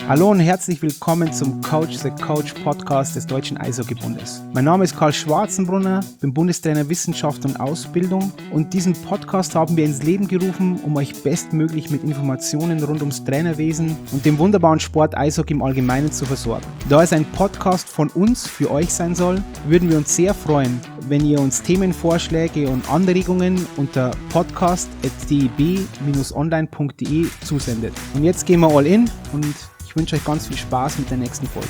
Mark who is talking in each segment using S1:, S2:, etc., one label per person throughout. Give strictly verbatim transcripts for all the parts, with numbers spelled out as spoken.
S1: Hallo und herzlich willkommen zum Coach the Coach Podcast des Deutschen Eishockeybundes. Mein Name ist Karl Schwarzenbrunner, bin Bundestrainer Wissenschaft und Ausbildung und diesen Podcast haben wir ins Leben gerufen, um euch bestmöglich mit Informationen rund ums Trainerwesen und dem wunderbaren Sport Eishockey im Allgemeinen zu versorgen. Da es ein Podcast von uns für euch sein soll, würden wir uns sehr freuen, wenn ihr uns Themenvorschläge und Anregungen unter podcast at d e b dash online punkt d e zusendet. Und jetzt gehen wir all in und ich wünsche euch ganz viel Spaß mit der nächsten Folge.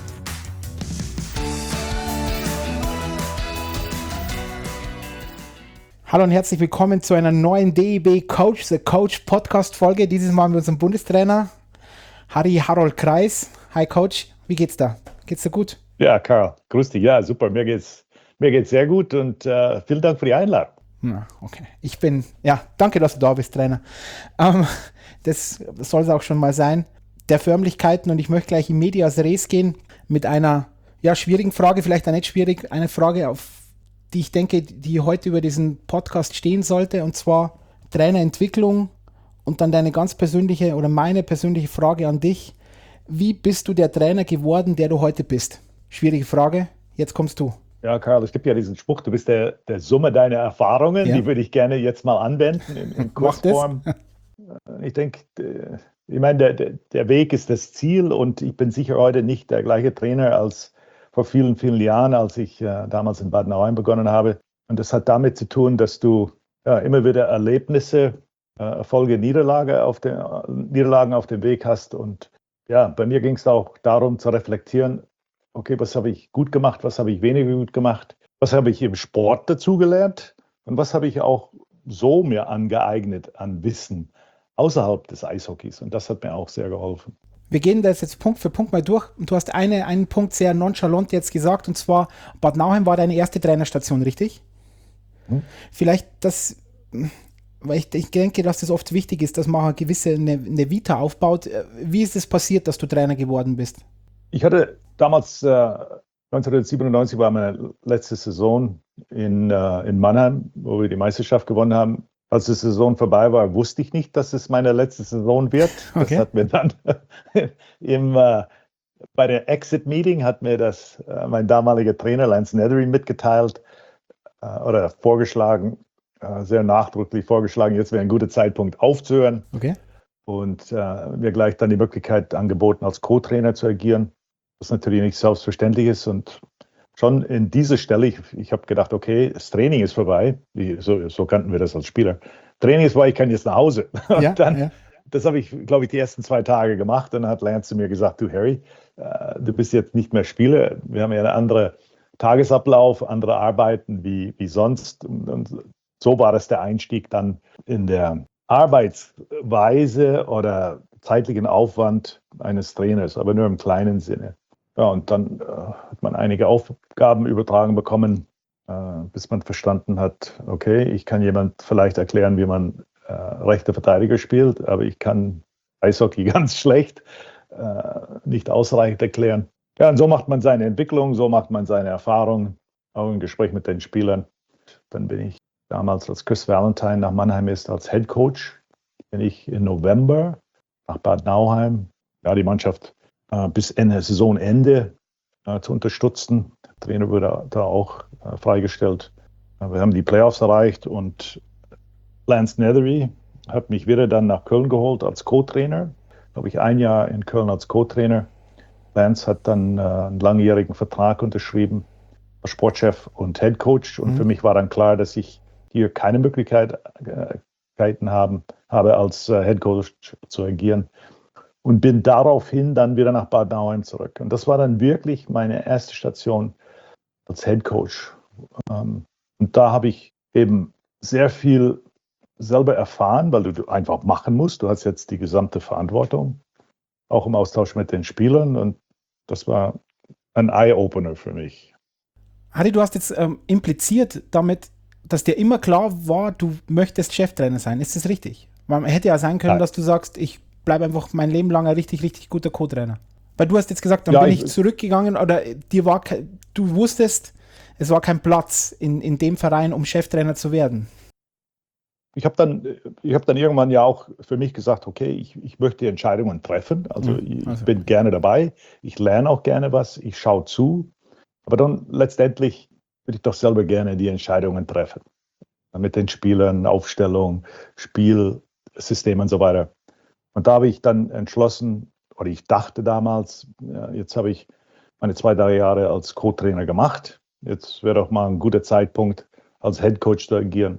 S1: Hallo und herzlich willkommen zu einer neuen D E B Coach the Coach Podcast Folge. Dieses Mal mit unserem Bundestrainer Harry Harold Kreis. Hi Coach, wie geht's da? Geht's dir gut?
S2: Ja, Karl, grüß dich. Ja, super. Mir geht's, mir geht's sehr gut und äh, vielen Dank für die Einladung.
S1: Ja, okay. Ich bin, ja, danke, dass du da bist, Trainer. Ähm, das soll es auch schon mal sein. Der Förmlichkeiten und ich möchte gleich in medias res gehen mit einer ja, schwierigen Frage, vielleicht auch nicht schwierig, eine Frage, auf die ich denke, die heute über diesen Podcast stehen sollte, und zwar Trainerentwicklung und dann deine ganz persönliche oder meine persönliche Frage an dich. Wie bist du der Trainer geworden, der du heute bist? Schwierige Frage, jetzt kommst du.
S2: Ja, Karl, es gibt ja diesen Spruch, du bist der, der Summe deiner Erfahrungen,
S1: ja.
S2: Die würde ich gerne jetzt mal anwenden in, in Kurzform. Ich denke, ich meine, der, der, der Weg ist das Ziel und ich bin sicher heute nicht der gleiche Trainer als vor vielen, vielen Jahren, als ich äh, damals in Bad Nauheim begonnen habe. Und das hat damit zu tun, dass du ja, immer wieder Erlebnisse, äh, Erfolge, Niederlage auf den, äh, Niederlagen auf dem Weg hast. Und ja, bei mir ging es auch darum zu reflektieren, okay, was habe ich gut gemacht, was habe ich weniger gut gemacht, was habe ich im Sport dazugelernt und was habe ich auch so mir angeeignet an Wissen außerhalb des Eishockeys. Und das hat mir auch sehr geholfen.
S1: Wir gehen das jetzt Punkt für Punkt mal durch. Und du hast eine, einen Punkt sehr nonchalant jetzt gesagt, und zwar Bad Nauheim war deine erste Trainerstation, richtig? Hm. Vielleicht das, weil ich, ich denke, dass das oft wichtig ist, dass man eine gewisse eine, eine Vita aufbaut. Wie ist es passiert, dass du Trainer geworden bist?
S2: Ich hatte damals, äh, neunzehnhundertsiebenundneunzig war meine letzte Saison in, äh, in Mannheim, wo wir die Meisterschaft gewonnen haben. Als die Saison vorbei war, wusste ich nicht, dass es meine letzte Saison wird. Okay. Das hat mir dann im, äh, bei der Exit-Meeting hat mir das äh, mein damaliger Trainer Lance Nethery mitgeteilt äh, oder vorgeschlagen, äh, sehr nachdrücklich vorgeschlagen, jetzt wäre ein guter Zeitpunkt aufzuhören.
S1: Okay.
S2: Und äh, mir gleich dann die Möglichkeit angeboten, als Co-Trainer zu agieren, was natürlich nicht selbstverständlich ist. Und schon in dieser Stelle, ich, ich habe gedacht, okay, das Training ist vorbei. Die, so, so kannten wir das als Spieler. Training ist vorbei, ich kann jetzt nach Hause.
S1: Ja,
S2: und dann,
S1: ja.
S2: Das habe ich, glaube ich, die ersten zwei Tage gemacht. Und dann hat Lance zu mir gesagt, du Harry, äh, du bist jetzt nicht mehr Spieler. Wir haben ja einen anderen Tagesablauf, andere Arbeiten wie, wie sonst. Und, und so war das der Einstieg dann in der Arbeitsweise oder zeitlichen Aufwand eines Trainers, aber nur im kleinen Sinne. Ja, und dann äh, hat man einige Aufgaben übertragen bekommen, äh, bis man verstanden hat, okay, ich kann jemand vielleicht erklären, wie man äh, rechter Verteidiger spielt, aber ich kann Eishockey ganz schlecht, äh, nicht ausreichend erklären. Ja, und so macht man seine Entwicklung, so macht man seine Erfahrungen, auch im Gespräch mit den Spielern. Dann bin ich damals, als Chris Valentine nach Mannheim ist, als Head Coach, bin ich im November nach Bad Nauheim, ja, die Mannschaft äh, bis Ende Saisonende äh, zu unterstützen. Der Trainer wurde da auch äh, freigestellt. Äh, wir haben die Playoffs erreicht und Lance Nethery hat mich wieder dann nach Köln geholt als Co-Trainer. Da habe ich ein Jahr in Köln als Co-Trainer. Lance hat dann äh, einen langjährigen Vertrag unterschrieben als Sportchef und Head Coach. Und mhm. für mich war dann klar, dass ich hier keine Möglichkeiten haben, habe, als äh, Head Coach zu agieren. Und bin daraufhin dann wieder nach Bad Nauheim zurück. Und das war dann wirklich meine erste Station als Head Coach. Ähm, und da habe ich eben sehr viel selber erfahren, weil du einfach machen musst. Du hast jetzt die gesamte Verantwortung, auch im Austausch mit den Spielern. Und das war ein Eye-Opener für mich.
S1: Harry, du hast jetzt ähm, impliziert damit, dass dir immer klar war, du möchtest Cheftrainer sein. Ist das richtig? Man hätte ja sein können, Nein. dass du sagst, ich bleibe einfach mein Leben lang ein richtig, richtig guter Co-Trainer. Weil du hast jetzt gesagt, dann ja, bin ich, ich zurückgegangen oder dir war, du wusstest, es war kein Platz in, in dem Verein, um Cheftrainer zu werden.
S2: ich habe dann, ich hab dann irgendwann ja auch für mich gesagt, okay, ich, ich möchte Entscheidungen treffen. Also
S1: Mhm.
S2: ich,
S1: Also,
S2: ich bin gerne dabei, ich lerne auch gerne was, ich schaue zu. Aber dann letztendlich würde ich doch selber gerne die Entscheidungen treffen. Mit den Spielern, Aufstellung, Spielsystem und so weiter. Und da habe ich dann entschlossen, oder ich dachte damals, ja, jetzt habe ich meine zwei, drei Jahre als Co-Trainer gemacht. Jetzt wäre doch mal ein guter Zeitpunkt, als Head Coach zu agieren.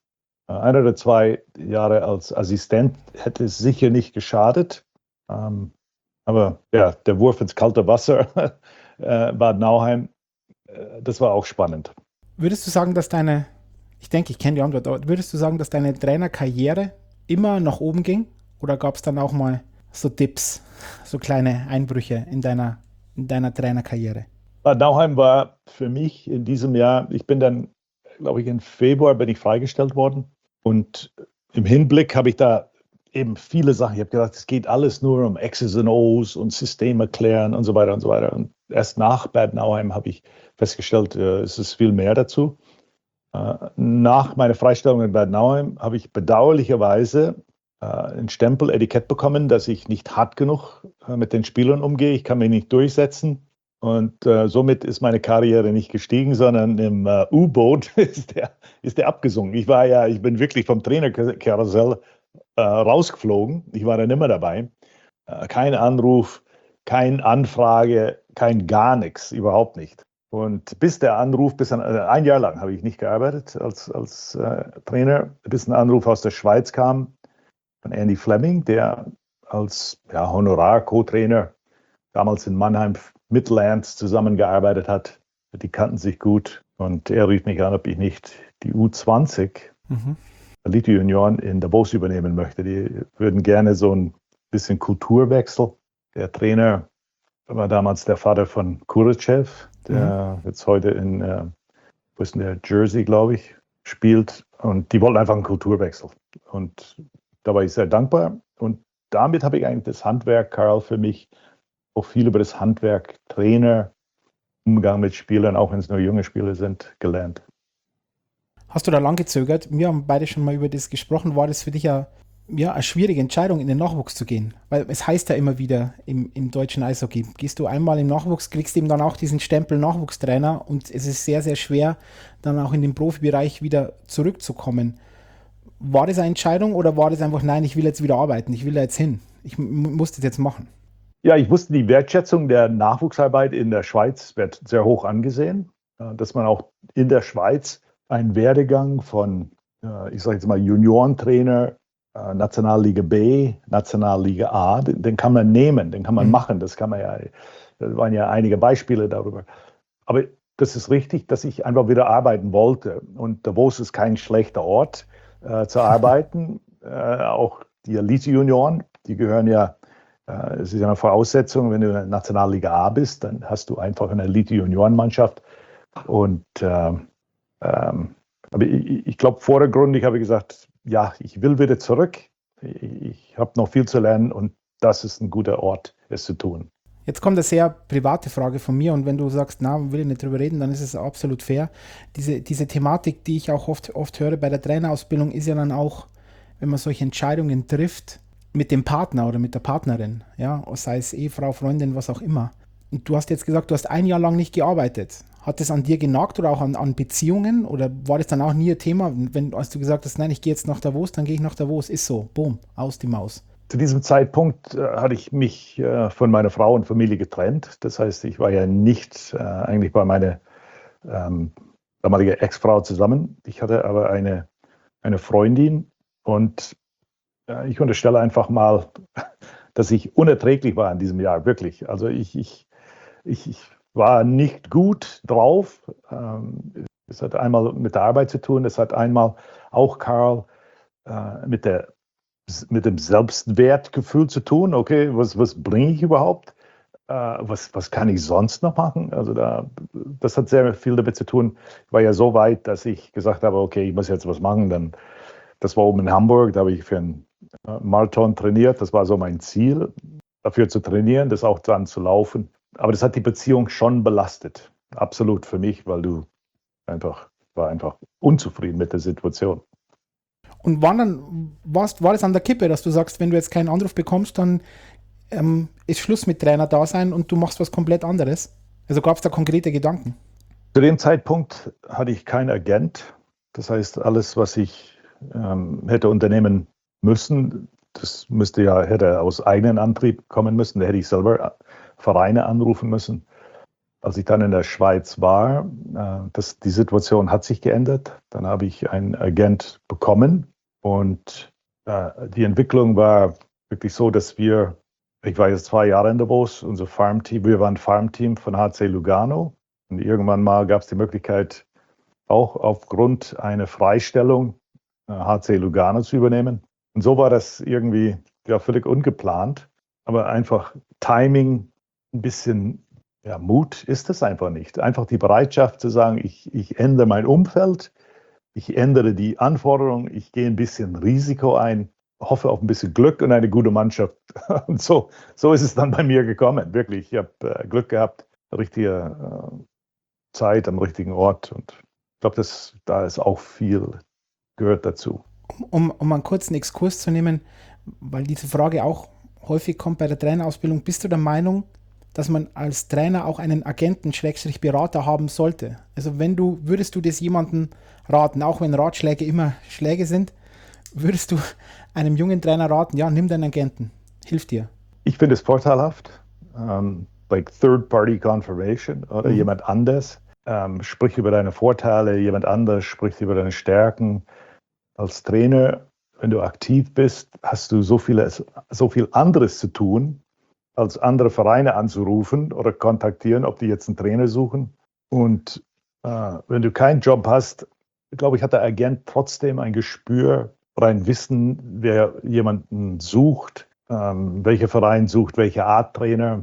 S2: Ein oder zwei Jahre als Assistent hätte es sicher nicht geschadet. Ähm, aber ja, der Wurf ins kalte Wasser, äh, Bad Nauheim, äh, das war auch spannend.
S1: würdest du sagen, dass deine, ich denke, ich kenne die Antwort, aber würdest du sagen, dass deine Trainerkarriere immer nach oben ging? Oder gab es dann auch mal so Dips, so kleine Einbrüche in deiner, in deiner Trainerkarriere?
S2: Bad Nauheim war für mich in diesem Jahr, ich bin dann, glaube ich, im Februar bin ich freigestellt worden. Und im Hinblick habe ich da eben viele Sachen, ich habe gedacht, es geht alles nur um X's und O's und System erklären und so weiter und so weiter. Und erst nach Bad Nauheim habe ich festgestellt, äh, es ist viel mehr dazu. Äh, nach meiner Freistellung in Bad Nauheim habe ich bedauerlicherweise äh, ein Stempel-Etikett bekommen, dass ich nicht hart genug äh, mit den Spielern umgehe. Ich kann mich nicht durchsetzen. Und äh, somit ist meine Karriere nicht gestiegen, sondern im äh, U-Boot ist der, ist der abgesunken. Ich war ja, ich bin wirklich vom Trainerkarussell äh, rausgeflogen. Ich war da nicht mehr dabei. Äh, kein Anruf, keine Anfrage, kein gar nichts, überhaupt nicht. Und bis der Anruf, bis ein, ein Jahr lang habe ich nicht gearbeitet als, als äh, Trainer, bis ein Anruf aus der Schweiz kam von Andy Fleming, der als ja, Honorar-Co-Trainer damals in Mannheim Midlands zusammengearbeitet hat. Die kannten sich gut und er rief mich an, ob ich nicht die U zwanzig mhm. Elite Junioren in Davos übernehmen möchte. Die würden gerne so ein bisschen Kulturwechsel. Der Trainer war damals der Vater von Kuratschew, der mhm. jetzt heute in, äh, wo ist denn der, Jersey, glaube ich, spielt. Und die wollten einfach einen Kulturwechsel. Und da war ich sehr dankbar. Und damit habe ich eigentlich das Handwerk, Karl, für mich auch viel über das Handwerk, Trainer, Umgang mit Spielern, auch wenn es nur junge Spieler sind, gelernt.
S1: Hast du da lang gezögert? Wir haben beide schon mal über das gesprochen. War das für dich ja, ja eine schwierige Entscheidung, in den Nachwuchs zu gehen? Weil es heißt ja immer wieder im, im deutschen Eishockey, gehst du einmal im Nachwuchs, kriegst eben dann auch diesen Stempel Nachwuchstrainer und es ist sehr, sehr schwer, dann auch in den Profibereich wieder zurückzukommen. War das eine Entscheidung oder war das einfach, nein, ich will jetzt wieder arbeiten, ich will da jetzt hin, ich muss das jetzt machen?
S2: Ja, ich wusste, die Wertschätzung der Nachwuchsarbeit in der Schweiz wird sehr hoch angesehen, dass man auch in der Schweiz einen Werdegang von, ich sage jetzt mal, Juniorentrainer, Nationalliga B, Nationalliga A, den, den kann man nehmen, den kann man mhm. machen, das kann man ja, da waren ja einige Beispiele darüber. Aber das ist richtig, dass ich einfach wieder arbeiten wollte und Davos ist kein schlechter Ort äh, zu arbeiten, äh, auch die Elite-Junioren, die gehören ja, es ist ja eine Voraussetzung, wenn du in der Nationalliga A bist, dann hast du einfach eine Elite-Juniorenmannschaft. Und äh, ähm, aber ich, ich glaube, vordergründig habe ich gesagt, ja, ich will wieder zurück. Ich, ich habe noch viel zu lernen und das ist ein guter Ort, es zu tun.
S1: Jetzt kommt eine sehr private Frage von mir und wenn du sagst, na, will ich nicht drüber reden, dann ist es absolut fair. Diese, diese Thematik, die ich auch oft, oft höre bei der Trainerausbildung, ist ja dann auch, wenn man solche Entscheidungen trifft, mit dem Partner oder mit der Partnerin, ja, sei es Ehefrau, Freundin, was auch immer. Und du hast jetzt gesagt, du hast ein Jahr lang nicht gearbeitet. Hat das an dir genagt oder auch an, an Beziehungen oder war das dann auch nie ein Thema, wenn als du gesagt hast, nein, ich gehe jetzt nach Davos, dann gehe ich nach Davos, ist so, boom, aus die Maus.
S2: Zu diesem Zeitpunkt äh, hatte ich mich äh, von meiner Frau und Familie getrennt. Das heißt, ich war ja nicht äh, eigentlich bei meiner ähm, damaligen Ex-Frau zusammen. Ich hatte aber eine, eine Freundin und ich unterstelle einfach mal, dass ich unerträglich war in diesem Jahr, wirklich. Also ich, ich, ich, ich war nicht gut drauf. Es hat einmal mit der Arbeit zu tun, es hat einmal auch, Karl, mit, der, mit dem Selbstwertgefühl zu tun. Okay, was, was bringe ich überhaupt? Was, was kann ich sonst noch machen? Also da, das hat sehr viel damit zu tun. Ich war ja so weit, dass ich gesagt habe, okay, ich muss jetzt was machen. Dann, das war oben in Hamburg, da habe ich für einen Marathon trainiert, das war so mein Ziel, dafür zu trainieren, das auch dann zu laufen. Aber das hat die Beziehung schon belastet, absolut für mich, weil du einfach, war einfach unzufrieden mit der Situation.
S1: Und wann dann, warst, war das an der Kippe, dass du sagst, wenn du jetzt keinen Anruf bekommst, dann ähm, ist Schluss mit Trainer-Dasein und du machst was komplett anderes? Also gab es da konkrete Gedanken?
S2: Zu dem Zeitpunkt hatte ich keinen Agent. Das heißt, alles, was ich ähm, hätte unternehmen müssen, das müsste ja, hätte aus eigenem Antrieb kommen müssen. Da hätte ich selber Vereine anrufen müssen. Als ich dann in der Schweiz war, äh, das, die Situation hat sich geändert. Dann habe ich einen Agent bekommen und äh, die Entwicklung war wirklich so, dass wir, ich war jetzt zwei Jahre in Davos, unser Farmteam, wir waren Farmteam von H C Lugano und irgendwann mal gab es die Möglichkeit, auch aufgrund einer Freistellung äh, H C Lugano zu übernehmen. Und so war das irgendwie ja völlig ungeplant, aber einfach Timing, ein bisschen ja, Mut ist es einfach nicht. Einfach die Bereitschaft zu sagen, ich, ich ändere mein Umfeld, ich ändere die Anforderungen, ich gehe ein bisschen Risiko ein, hoffe auf ein bisschen Glück und eine gute Mannschaft. Und so, so ist es dann bei mir gekommen, wirklich. Ich habe äh, Glück gehabt, richtige äh, Zeit am richtigen Ort. Und ich glaube, da ist auch viel gehört dazu.
S1: Um, um einen kurzen Exkurs zu nehmen, weil diese Frage auch häufig kommt bei der Trainerausbildung, bist du der Meinung, dass man als Trainer auch einen Agenten, Schrägstrich Berater haben sollte? Also wenn du, würdest du das jemandem raten, auch wenn Ratschläge immer Schläge sind, würdest du einem jungen Trainer raten, ja, nimm deinen Agenten, hilft dir?
S2: Ich finde es vorteilhaft, um, like Third-Party Confirmation oder mhm. jemand anders um, spricht über deine Vorteile, jemand anders spricht über deine Stärken. Als Trainer, wenn du aktiv bist, hast du so, vieles, so viel anderes zu tun, als andere Vereine anzurufen oder kontaktieren, ob die jetzt einen Trainer suchen. Und äh, wenn du keinen Job hast, glaube ich, hat der Agent trotzdem ein Gespür oder ein Wissen, wer jemanden sucht, ähm, welcher Verein sucht, welche Art Trainer.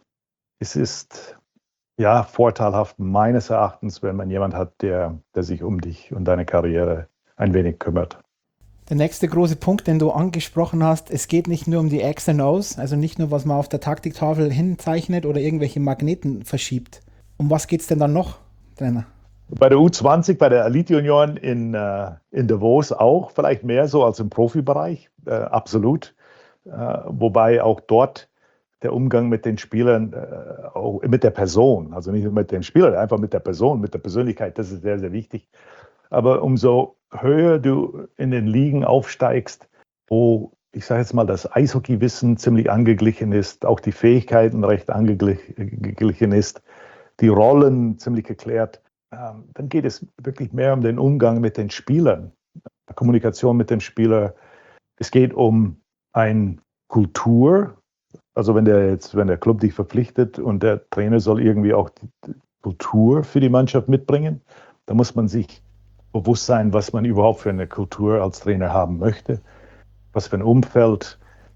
S2: Es ist ja vorteilhaft meines Erachtens, wenn man jemanden hat, der, der sich um dich und deine Karriere ein wenig kümmert.
S1: Der nächste große Punkt, den du angesprochen hast, es geht nicht nur um die X und O's, also nicht nur, was man auf der Taktiktafel hinzeichnet oder irgendwelche Magneten verschiebt. Um was geht es denn dann noch, Trainer?
S2: Bei der U zwanzig, bei der Elite Union in, äh, in Davos auch, vielleicht mehr so als im Profibereich, äh, absolut. Äh, wobei auch dort der Umgang mit den Spielern, äh, auch mit der Person, also nicht nur mit den Spielern, einfach mit der Person, mit der Persönlichkeit, das ist sehr, sehr wichtig. Aber umso höher du in den Ligen aufsteigst, wo, ich sage jetzt mal, das Eishockeywissen ziemlich angeglichen ist, auch die Fähigkeiten recht angeglichen ist, die Rollen ziemlich geklärt, ähm, dann geht es wirklich mehr um den Umgang mit den Spielern, Kommunikation mit dem Spieler. Es geht um eine Kultur, also wenn der jetzt, wenn der Club dich verpflichtet und der Trainer soll irgendwie auch die Kultur für die Mannschaft mitbringen, da muss man sich bewusst sein, was man überhaupt für eine Kultur als Trainer haben möchte, was für ein Umfeld,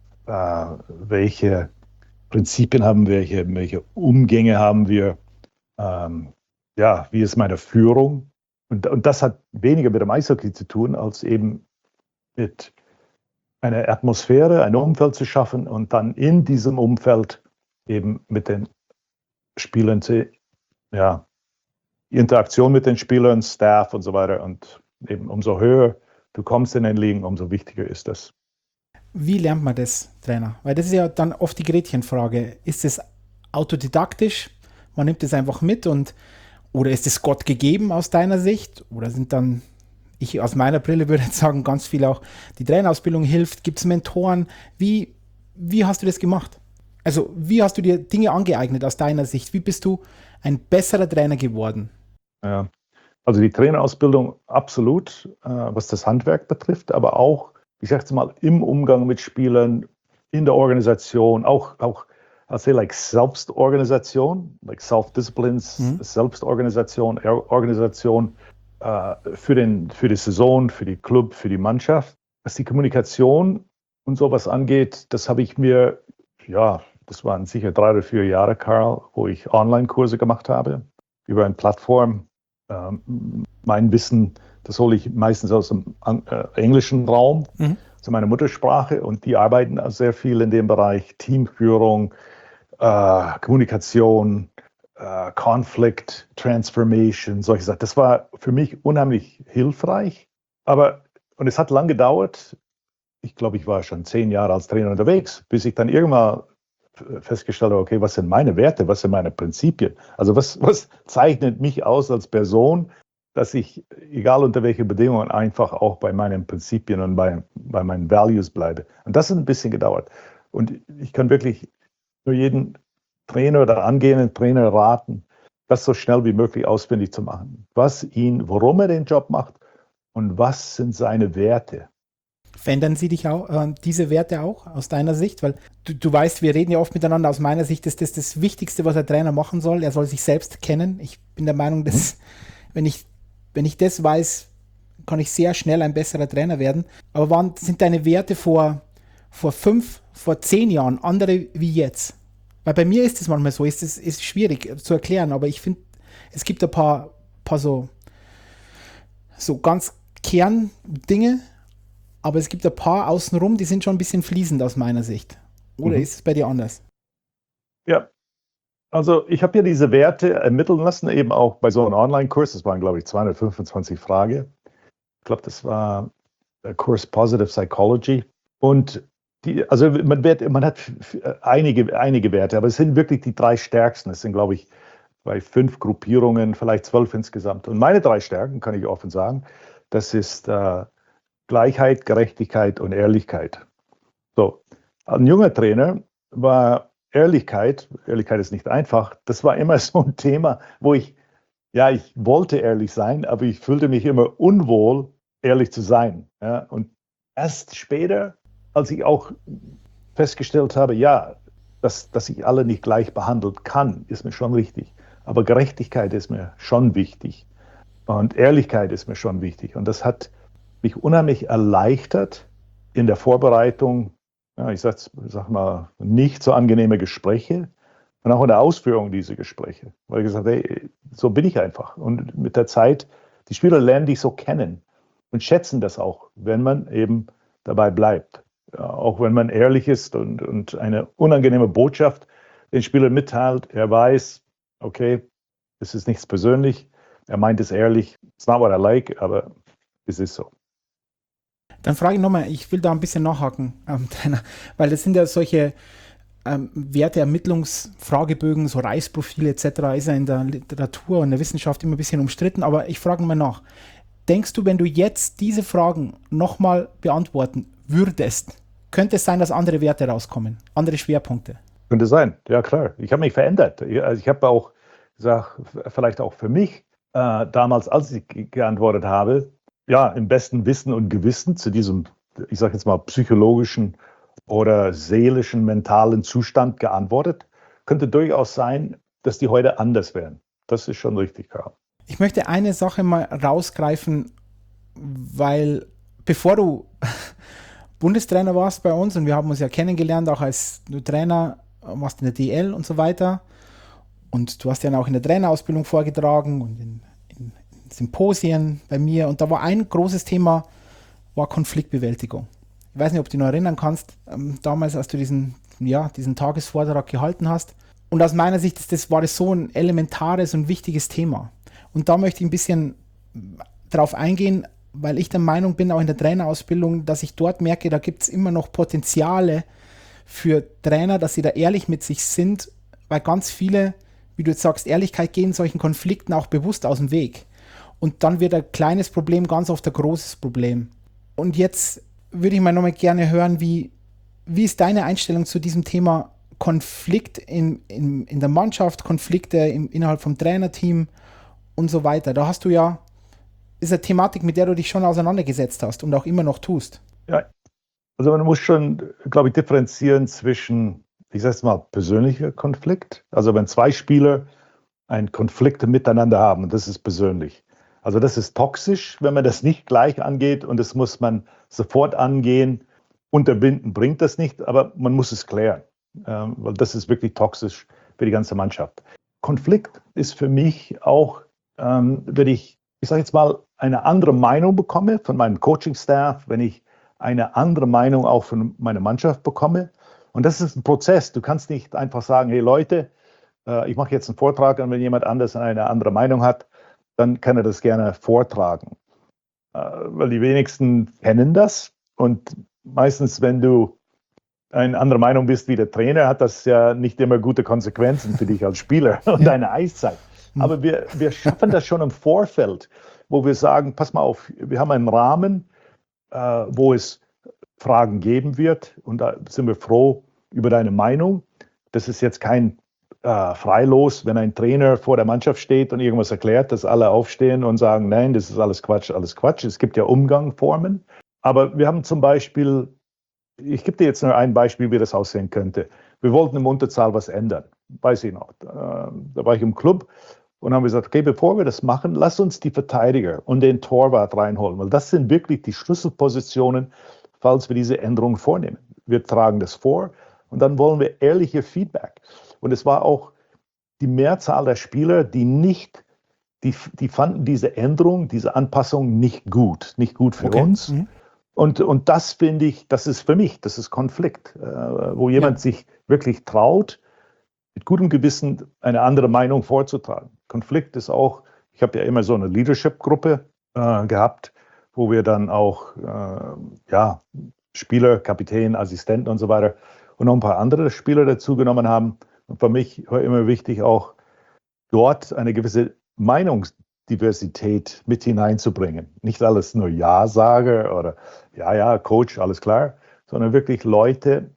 S2: äh, welche Prinzipien haben wir, welche, welche Umgänge haben wir, ähm, ja, wie ist meine Führung? Und, und das hat weniger mit dem Eishockey zu tun, als eben mit einer Atmosphäre, ein Umfeld zu schaffen und dann in diesem Umfeld eben mit den Spielern zu, ja, die Interaktion mit den Spielern, Staff und so weiter. Und eben umso höher du kommst in den Ligen, umso wichtiger ist das.
S1: Wie lernt man das, Trainer? Weil das ist ja dann oft die Gretchenfrage. Ist es autodidaktisch? Man nimmt es einfach mit und oder ist es Gott gegeben aus deiner Sicht? Oder sind dann, ich aus meiner Brille würde jetzt sagen, ganz viel auch die Trainerausbildung hilft? Gibt es Mentoren? Wie, wie hast du das gemacht? Also wie hast du dir Dinge angeeignet aus deiner Sicht? Wie bist du ein besserer Trainer geworden?
S2: Ja, also die Trainerausbildung absolut, äh, was das Handwerk betrifft, aber auch, ich sage jetzt mal, im Umgang mit Spielern, in der Organisation, auch, auch I'll say like Selbstorganisation, like Self-Disciplines, mhm. Selbstorganisation, Organisation äh, für, den, für die Saison, für die Club, für die Mannschaft. Was die Kommunikation und sowas angeht, das habe ich mir, ja, das waren sicher drei oder vier Jahre, Karl, wo ich Online-Kurse gemacht habe über eine Plattform. Ähm, mein Wissen, das hole ich meistens aus dem äh, englischen Raum, mhm. also meine Muttersprache, und die arbeiten sehr viel in dem Bereich Teamführung, äh, Kommunikation, äh, Conflict, Transformation, solche Sachen. Das war für mich unheimlich hilfreich, aber und es hat lang gedauert. Ich glaube, ich war schon zehn Jahre als Trainer unterwegs, bis ich dann irgendwann festgestellt habe, okay, was sind meine Werte, was sind meine Prinzipien? Also was, was zeichnet mich aus als Person, dass ich, egal unter welchen Bedingungen, einfach auch bei meinen Prinzipien und bei, bei meinen Values bleibe. Und das hat ein bisschen gedauert. Und ich kann wirklich nur jeden Trainer oder angehenden Trainer raten, das so schnell wie möglich ausfindig zu machen. Was ihn, warum er den Job macht und was sind seine Werte.
S1: Verändern sie dich auch, äh, diese Werte auch aus deiner Sicht? Weil du, du weißt, wir reden ja oft miteinander. Aus meiner Sicht ist das das Wichtigste, was ein Trainer machen soll. Er soll sich selbst kennen. Ich bin der Meinung, dass mhm. wenn ich, wenn ich das weiß, kann ich sehr schnell ein besserer Trainer werden. Aber waren, sind deine Werte vor, vor fünf, vor zehn Jahren andere wie jetzt? Weil bei mir ist es manchmal so, ist es ist schwierig zu erklären, aber ich finde, es gibt ein paar, paar so, so ganz Kerndinge, aber es gibt ein paar außenrum, die sind schon ein bisschen fließend aus meiner Sicht. Oder mhm. ist es bei dir anders?
S2: Ja, also ich habe ja diese Werte ermitteln lassen, eben auch bei so einem Online-Kurs. Das waren, glaube ich, zweihundertfünfundzwanzig Fragen. Ich glaube, das war der Kurs Positive Psychology. Und die, also man, wird, man hat einige, einige Werte, aber es sind wirklich die drei stärksten. Es sind, glaube ich, bei fünf Gruppierungen, vielleicht zwölf insgesamt. Und meine drei Stärken, kann ich offen sagen, das ist äh, Gleichheit, Gerechtigkeit und Ehrlichkeit. So, ein junger Trainer war Ehrlichkeit, Ehrlichkeit ist nicht einfach, das war immer so ein Thema, wo ich, ja, ich wollte ehrlich sein, aber ich fühlte mich immer unwohl, ehrlich zu sein. Ja? Und erst später, als ich auch festgestellt habe, ja, dass, dass ich alle nicht gleich behandeln kann, ist mir schon wichtig. Aber Gerechtigkeit ist mir schon wichtig. Und Ehrlichkeit ist mir schon wichtig. Und das hat mich unheimlich erleichtert in der Vorbereitung, ja, ich sag, sag mal, nicht so angenehme Gespräche und auch in der Ausführung dieser Gespräche. Weil ich gesagt habe, hey, so bin ich einfach. Und mit der Zeit, die Spieler lernen dich so kennen und schätzen das auch, wenn man eben dabei bleibt. Ja, auch wenn man ehrlich ist und, und eine unangenehme Botschaft den Spielern mitteilt, er weiß, okay, es ist nichts persönlich, er meint es ehrlich, it's not what I like, aber es ist so.
S1: Dann frage ich nochmal, ich will da ein bisschen nachhaken, ähm, weil das sind ja solche ähm, Werteermittlungsfragebögen, so Reisprofile et cetera, ist ja in der Literatur und in der Wissenschaft immer ein bisschen umstritten, aber ich frage mal nach. Denkst du, wenn du jetzt diese Fragen nochmal beantworten würdest, könnte es sein, dass andere Werte rauskommen, andere Schwerpunkte?
S2: Könnte sein, ja klar. Ich habe mich verändert. Ich, also ich habe auch gesagt, vielleicht auch für mich, äh, damals, als ich geantwortet habe, ja, im besten Wissen und Gewissen zu diesem, ich sage jetzt mal, psychologischen oder seelischen, mentalen Zustand geantwortet. Könnte durchaus sein, dass die heute anders wären. Das ist schon richtig, Karl.
S1: Ich möchte eine Sache mal rausgreifen, weil bevor du Bundestrainer warst bei uns, und wir haben uns ja kennengelernt, auch als du Trainer warst in der D L und so weiter, und du hast ja auch in der Trainerausbildung vorgetragen und in, in Symposien bei mir, und da war ein großes Thema, war Konfliktbewältigung. Ich weiß nicht, ob du dich noch erinnern kannst, ähm, damals, als du diesen, ja, diesen Tagesvortrag gehalten hast. Und aus meiner Sicht ist das, war das so ein elementares und wichtiges Thema. Und da möchte ich ein bisschen drauf eingehen, weil ich der Meinung bin, auch in der Trainerausbildung, dass ich dort merke, da gibt es immer noch Potenziale für Trainer, dass sie da ehrlich mit sich sind, weil ganz viele, wie du jetzt sagst, Ehrlichkeit gehen solchen Konflikten auch bewusst aus dem Weg. Und dann wird ein kleines Problem ganz oft ein großes Problem. Und jetzt würde ich mal nochmal gerne hören, wie, wie ist deine Einstellung zu diesem Thema Konflikt in, in, in der Mannschaft, Konflikte im, innerhalb vom Trainerteam und so weiter. Da hast du ja, ist eine Thematik, mit der du dich schon auseinandergesetzt hast und auch immer noch tust.
S2: Ja, also man muss schon, glaube ich, differenzieren zwischen, ich sage es mal, persönlicher Konflikt. Also wenn zwei Spieler einen Konflikt miteinander haben, das ist persönlich. Also das ist toxisch, wenn man das nicht gleich angeht, und das muss man sofort angehen. Unterbinden bringt das nicht, aber man muss es klären, ähm, weil das ist wirklich toxisch für die ganze Mannschaft. Konflikt ist für mich auch, ähm, wenn ich, ich sage jetzt mal, eine andere Meinung bekomme von meinem Coaching-Staff, wenn ich eine andere Meinung auch von meiner Mannschaft bekomme. Und das ist ein Prozess. Du kannst nicht einfach sagen, hey Leute, äh, ich mache jetzt einen Vortrag, und wenn jemand anders eine andere Meinung hat, dann kann er das gerne vortragen. weil die wenigsten kennen das. Und meistens, wenn du eine andere Meinung bist wie der Trainer, hat das ja nicht immer gute Konsequenzen für dich als Spieler und
S1: Ja.
S2: deine Eiszeit. Aber wir, wir schaffen das schon im Vorfeld, wo wir sagen, pass mal auf, wir haben einen Rahmen, äh, wo es Fragen geben wird. Und da sind wir froh über deine Meinung. Das ist jetzt kein äh, Freilos, wenn ein Trainer vor der Mannschaft steht und irgendwas erklärt, dass alle aufstehen und sagen, nein, das ist alles Quatsch, alles Quatsch. Es gibt ja Umgangsformen. Aber wir haben zum Beispiel, ich gebe dir jetzt nur ein Beispiel, wie das aussehen könnte. Wir wollten im Unterzahl was ändern, weiß ich noch. Da war ich im Club und haben gesagt, okay, bevor wir das machen, lass uns die Verteidiger und den Torwart reinholen, weil das sind wirklich die Schlüsselpositionen, falls wir diese Änderung vornehmen. Wir tragen das vor und dann wollen wir ehrliche Feedback. Und es war auch die Mehrzahl der Spieler, die nicht, die, die fanden diese Änderung, diese Anpassung nicht gut, nicht gut für
S1: Okay.
S2: uns.
S1: Mhm.
S2: Und, und das finde ich, das ist für mich, das ist Konflikt, äh, wo jemand ja. sich wirklich traut, mit gutem Gewissen eine andere Meinung vorzutragen. Konflikt ist auch, ich habe ja immer so eine Leadership-Gruppe äh, gehabt, wo wir dann auch äh, ja, Spieler, Kapitän, Assistenten und so weiter und noch ein paar andere Spieler dazu genommen haben. Und für mich war immer wichtig, auch dort eine gewisse Meinungsdiversität mit hineinzubringen. Nicht alles nur Ja-Sage oder ja, ja, Coach, alles klar, sondern wirklich Leute,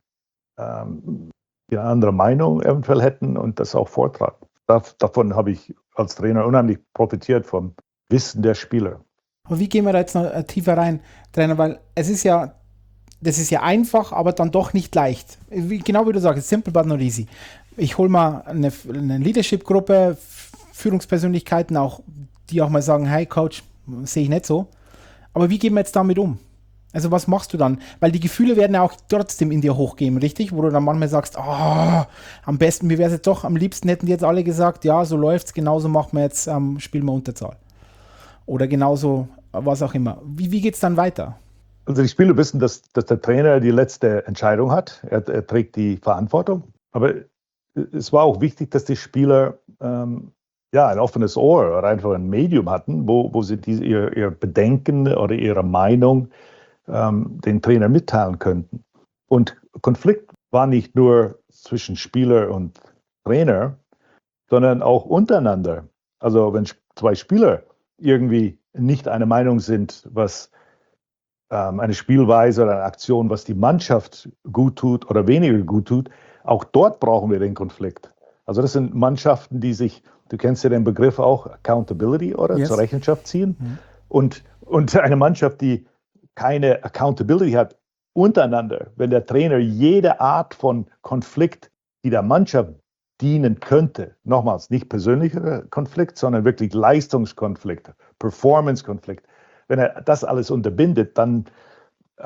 S2: ähm, die eine andere Meinung eventuell hätten und das auch vortragen. Das, davon habe ich als Trainer unheimlich profitiert, vom Wissen der Spieler.
S1: Aber wie gehen wir da jetzt noch tiefer rein, Trainer? Weil es ist ja, das ist ja einfach, aber dann doch nicht leicht. Wie, genau wie du sagst, simple but not easy. Ich hole mal eine, eine Leadership-Gruppe, Führungspersönlichkeiten, auch, die auch mal sagen, hey Coach, sehe ich nicht so. Aber wie gehen wir jetzt damit um? Also was machst du dann? Weil die Gefühle werden ja auch trotzdem in dir hochgehen, richtig? Wo du dann manchmal sagst, oh, am besten, mir wäre es jetzt doch, am liebsten hätten die jetzt alle gesagt, ja, so läuft's, genauso machen wir jetzt, ähm, spielen wir Unterzahl. Oder genauso, was auch immer. Wie, wie geht's dann weiter?
S2: Also die Spieler wissen, dass, dass der Trainer die letzte Entscheidung hat. Er, er trägt die Verantwortung. Aber es war auch wichtig, dass die Spieler ähm, ja, ein offenes Ohr oder einfach ein Medium hatten, wo, wo sie diese, ihr, ihr Bedenken oder ihre Meinung ähm, den Trainer mitteilen könnten. Und Konflikt war nicht nur zwischen Spieler und Trainer, sondern auch untereinander. Also wenn zwei Spieler irgendwie nicht eine Meinung sind, was ähm, eine Spielweise oder eine Aktion, was die Mannschaft gut tut oder weniger gut tut, auch dort brauchen wir den Konflikt. Also das sind Mannschaften, die sich, du kennst ja den Begriff auch, Accountability oder yes. zur Rechenschaft ziehen. Mhm. Und, und eine Mannschaft, die keine Accountability hat untereinander, wenn der Trainer jede Art von Konflikt, die der Mannschaft dienen könnte, nochmals nicht persönlicher Konflikt, sondern wirklich Leistungskonflikt, Performance-Konflikt, wenn er das alles unterbindet, dann, äh,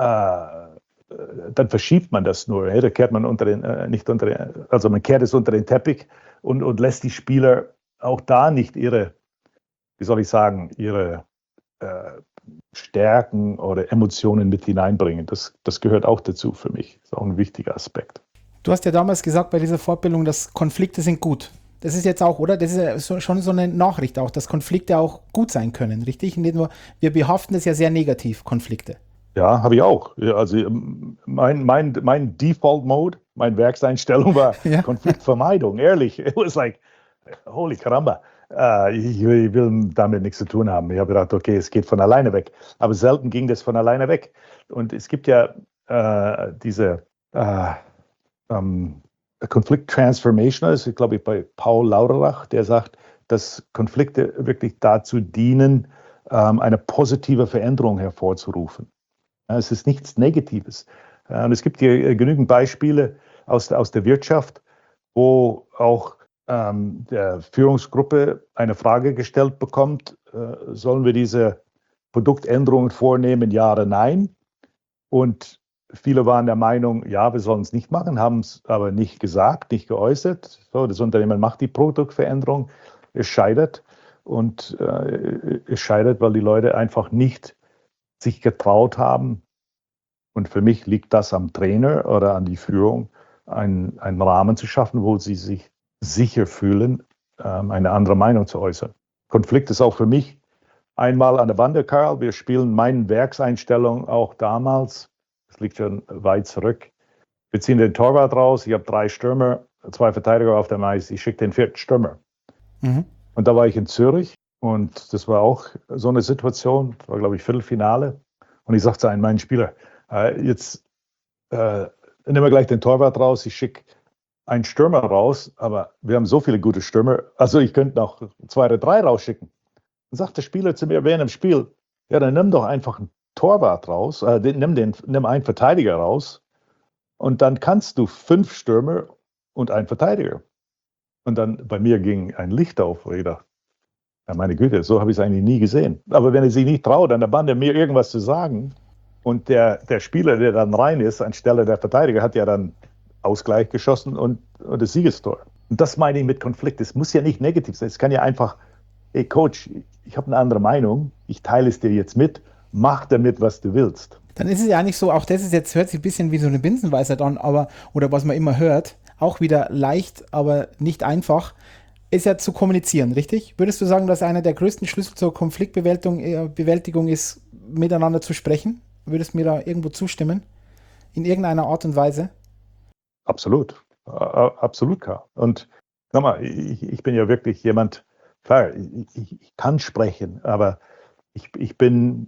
S2: dann verschiebt man das nur. Hey? Da kehrt man unter den, äh, nicht unter den, also man kehrt es unter den Teppich und, und lässt die Spieler auch da nicht ihre, wie soll ich sagen, ihre äh, Stärken oder Emotionen mit hineinbringen. Das, das gehört auch dazu für mich. Das ist auch ein wichtiger Aspekt.
S1: Du hast ja damals gesagt bei dieser Fortbildung, dass Konflikte sind gut. Das ist jetzt auch, oder? Das ist ja so, schon so eine Nachricht auch, dass Konflikte auch gut sein können, richtig? Nicht nur, wir behaften es ja sehr negativ, Konflikte.
S2: Ja, habe ich auch. Also mein, mein, mein Default-Mode, meine Werkseinstellung war ja. Konfliktvermeidung, ehrlich. It was like, holy caramba. Uh, ich, ich will damit nichts zu tun haben. Ich habe gedacht, okay, es geht von alleine weg. Aber selten ging das von alleine weg. Und es gibt ja uh, diese uh, um, Conflict Transformation, das ist, glaube ich, bei Paul Lauterbach, der sagt, dass Konflikte wirklich dazu dienen, um, eine positive Veränderung hervorzurufen. Es ist nichts Negatives. Und es gibt hier genügend Beispiele aus der, aus der Wirtschaft, wo auch ähm, der Führungsgruppe eine Frage gestellt bekommt, äh, sollen wir diese Produktänderungen vornehmen, ja oder nein? Und viele waren der Meinung, ja, wir sollen es nicht machen, haben es aber nicht gesagt, nicht geäußert. So, das Unternehmen macht die Produktveränderung, es scheitert. Und äh, es scheitert, weil die Leute einfach nicht sich getraut haben. Und für mich liegt das am Trainer oder an die Führung, einen, einen Rahmen zu schaffen, wo sie sich sicher fühlen, ähm, eine andere Meinung zu äußern. Konflikt ist auch für mich einmal an der Bande, Karl. Wir spielen meine Werkseinstellung auch damals. Das liegt schon weit zurück. Wir ziehen den Torwart raus. Ich habe drei Stürmer, zwei Verteidiger auf dem Eis. Ich schicke den vierten Stürmer. Mhm. Und da war ich in Zürich. Und das war auch so eine Situation. Das war, glaube ich, Viertelfinale. Und ich sagte zu einem meinen Spieler, äh, jetzt äh, nehmen wir gleich den Torwart raus. Ich schicke einen Stürmer raus. Aber wir haben so viele gute Stürmer. Also ich könnte noch zwei oder drei rausschicken. Dann sagt der Spieler zu mir während dem Spiel, ja, dann nimm doch einfach einen Torwart raus. Äh, nimm, den, nimm einen Verteidiger raus. Und dann kannst du fünf Stürmer und einen Verteidiger. Und dann bei mir ging ein Licht auf. Ich dachte, ja, meine Güte, so habe ich es eigentlich nie gesehen. Aber wenn er sich nicht traut, an der Bande mir irgendwas zu sagen und der, der Spieler, der dann rein ist, anstelle der Verteidiger, hat ja dann Ausgleich geschossen und, und das Siegestor. Und das meine ich mit Konflikt. Es muss ja nicht negativ sein. Es kann ja einfach, hey Coach, ich habe eine andere Meinung, ich teile es dir jetzt mit, mach damit, was du willst.
S1: Dann ist es ja nicht so, auch das ist jetzt, hört sich ein bisschen wie so eine Binsenweisheit an, aber, oder was man immer hört, auch wieder leicht, aber nicht einfach, ist ja zu kommunizieren, richtig? Würdest du sagen, dass einer der größten Schlüssel zur Konfliktbewältigung äh, Bewältigung ist, miteinander zu sprechen? Würdest du mir da irgendwo zustimmen? In irgendeiner Art und Weise?
S2: Absolut. Uh, absolut, Karl. Und nochmal, ich, ich bin ja wirklich jemand, klar, ich, ich kann sprechen, aber ich, ich bin,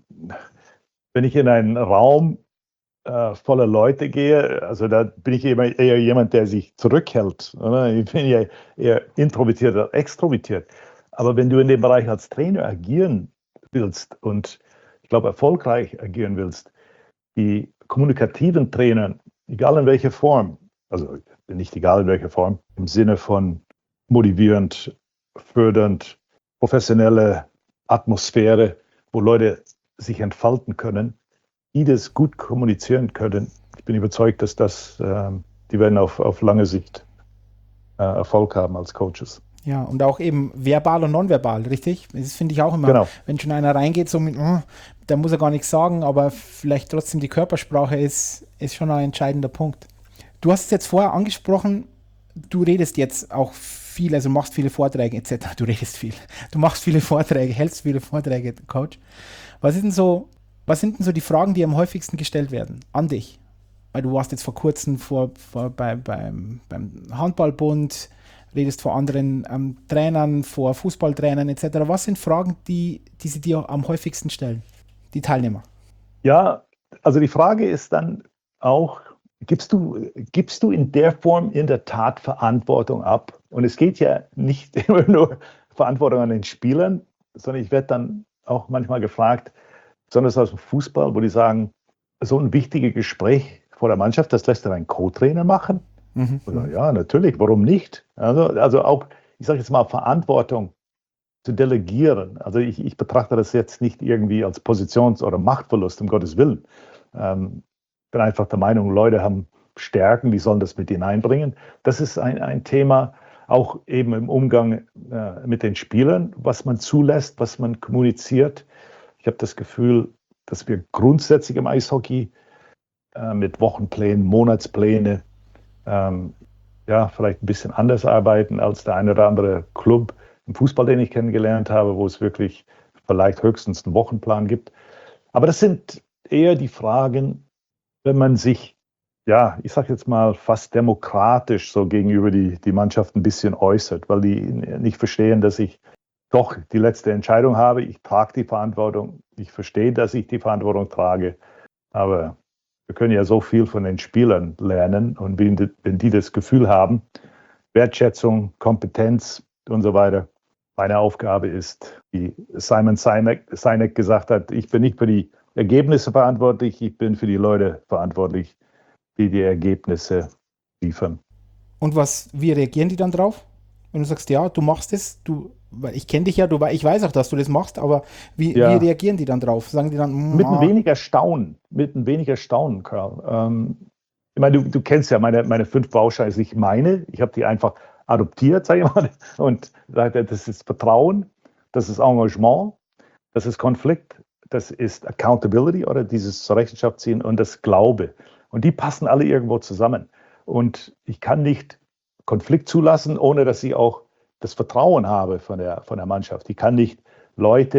S2: wenn ich in einen Raum äh, voller Leute gehe, also da bin ich eher, eher jemand, der sich zurückhält. Oder? Ich bin ja eher introvertiert oder extrovertiert. Aber wenn du in dem Bereich als Trainer agieren willst und ich glaube erfolgreich agieren willst, die kommunikativen Trainer, egal in welcher Form, also nicht egal in welcher Form, im Sinne von motivierend, fördernd, professionelle Atmosphäre, wo Leute sich entfalten können, die das gut kommunizieren können. Ich bin überzeugt, dass das, äh, die werden auf, auf lange Sicht äh, Erfolg haben als Coaches.
S1: Ja, und auch eben verbal und nonverbal, richtig? Das finde ich auch immer,
S2: genau.
S1: Wenn schon einer reingeht, so mit, oh, da muss er gar nichts sagen, aber vielleicht trotzdem die Körpersprache ist, ist schon ein entscheidender Punkt. Du hast es jetzt vorher angesprochen, du redest jetzt auch viel, also machst viele Vorträge et cetera. Du redest viel. Du machst viele Vorträge, hältst viele Vorträge, Coach. Was ist denn so, was sind denn so die Fragen, die am häufigsten gestellt werden an dich? Weil du warst jetzt vor kurzem vor, vor bei, beim, beim Handballbund, redest vor anderen ähm, Trainern, vor Fußballtrainern et cetera. Was sind Fragen, die, die sie dir am häufigsten stellen, die Teilnehmer?
S2: Ja, also die Frage ist dann auch, gibst du, gibst du in der Form in der Tat Verantwortung ab? Und es geht ja nicht immer nur Verantwortung an den Spielern, sondern ich werde dann auch manchmal gefragt, besonders aus dem Fußball, wo die sagen, so ein wichtiges Gespräch vor der Mannschaft, das lässt dann ein Co-Trainer machen? Mhm. Oder, ja, natürlich, warum nicht? Also, also auch, ich sage jetzt mal, Verantwortung zu delegieren. Also ich, ich betrachte das jetzt nicht irgendwie als Positions- oder Machtverlust, um Gottes Willen. Ähm, ich bin einfach der Meinung, Leute haben Stärken, die sollen das mit hineinbringen. Das ist ein, ein Thema, auch eben im Umgang äh, mit den Spielern, was man zulässt, was man kommuniziert. Ich habe das Gefühl, dass wir grundsätzlich im Eishockey äh, mit Wochenplänen, Monatspläne, ähm, ja, vielleicht ein bisschen anders arbeiten als der eine oder andere Club im Fußball, den ich kennengelernt habe, wo es wirklich vielleicht höchstens einen Wochenplan gibt. Aber das sind eher die Fragen, wenn man sich, ja, ich sage jetzt mal fast demokratisch so gegenüber die, die Mannschaft ein bisschen äußert, weil die nicht verstehen, dass ich doch die letzte Entscheidung habe. Ich trage die Verantwortung. Ich verstehe, dass ich die Verantwortung trage. Aber wir können ja so viel von den Spielern lernen. Und wenn die, wenn die das Gefühl haben, Wertschätzung, Kompetenz und so weiter, meine Aufgabe ist, wie Simon Sinek, Sinek gesagt hat, ich bin nicht für die Ergebnisse verantwortlich, ich bin für die Leute verantwortlich, die die Ergebnisse liefern.
S1: Und was, wie reagieren die dann drauf? Wenn du sagst, ja, du machst es, du, weil ich kenne dich ja, du, ich weiß auch, dass du das machst, aber wie, ja. wie reagieren die dann drauf? Sagen die dann, mm,
S2: mit ein wenig Erstaunen, mit ein wenig Erstaunen, Karl. Ähm, ich meine, du, du kennst ja meine, meine fünf Bausteine, ich meine, ich habe die einfach adoptiert, sage ich mal, und sage, das ist Vertrauen, das ist Engagement, das ist Konflikt, das ist Accountability oder dieses zur Rechenschaft ziehen und das Glaube. Und die passen alle irgendwo zusammen. Und ich kann nicht Konflikt zulassen, ohne dass ich auch das Vertrauen habe von der, von der Mannschaft. Ich kann nicht Leute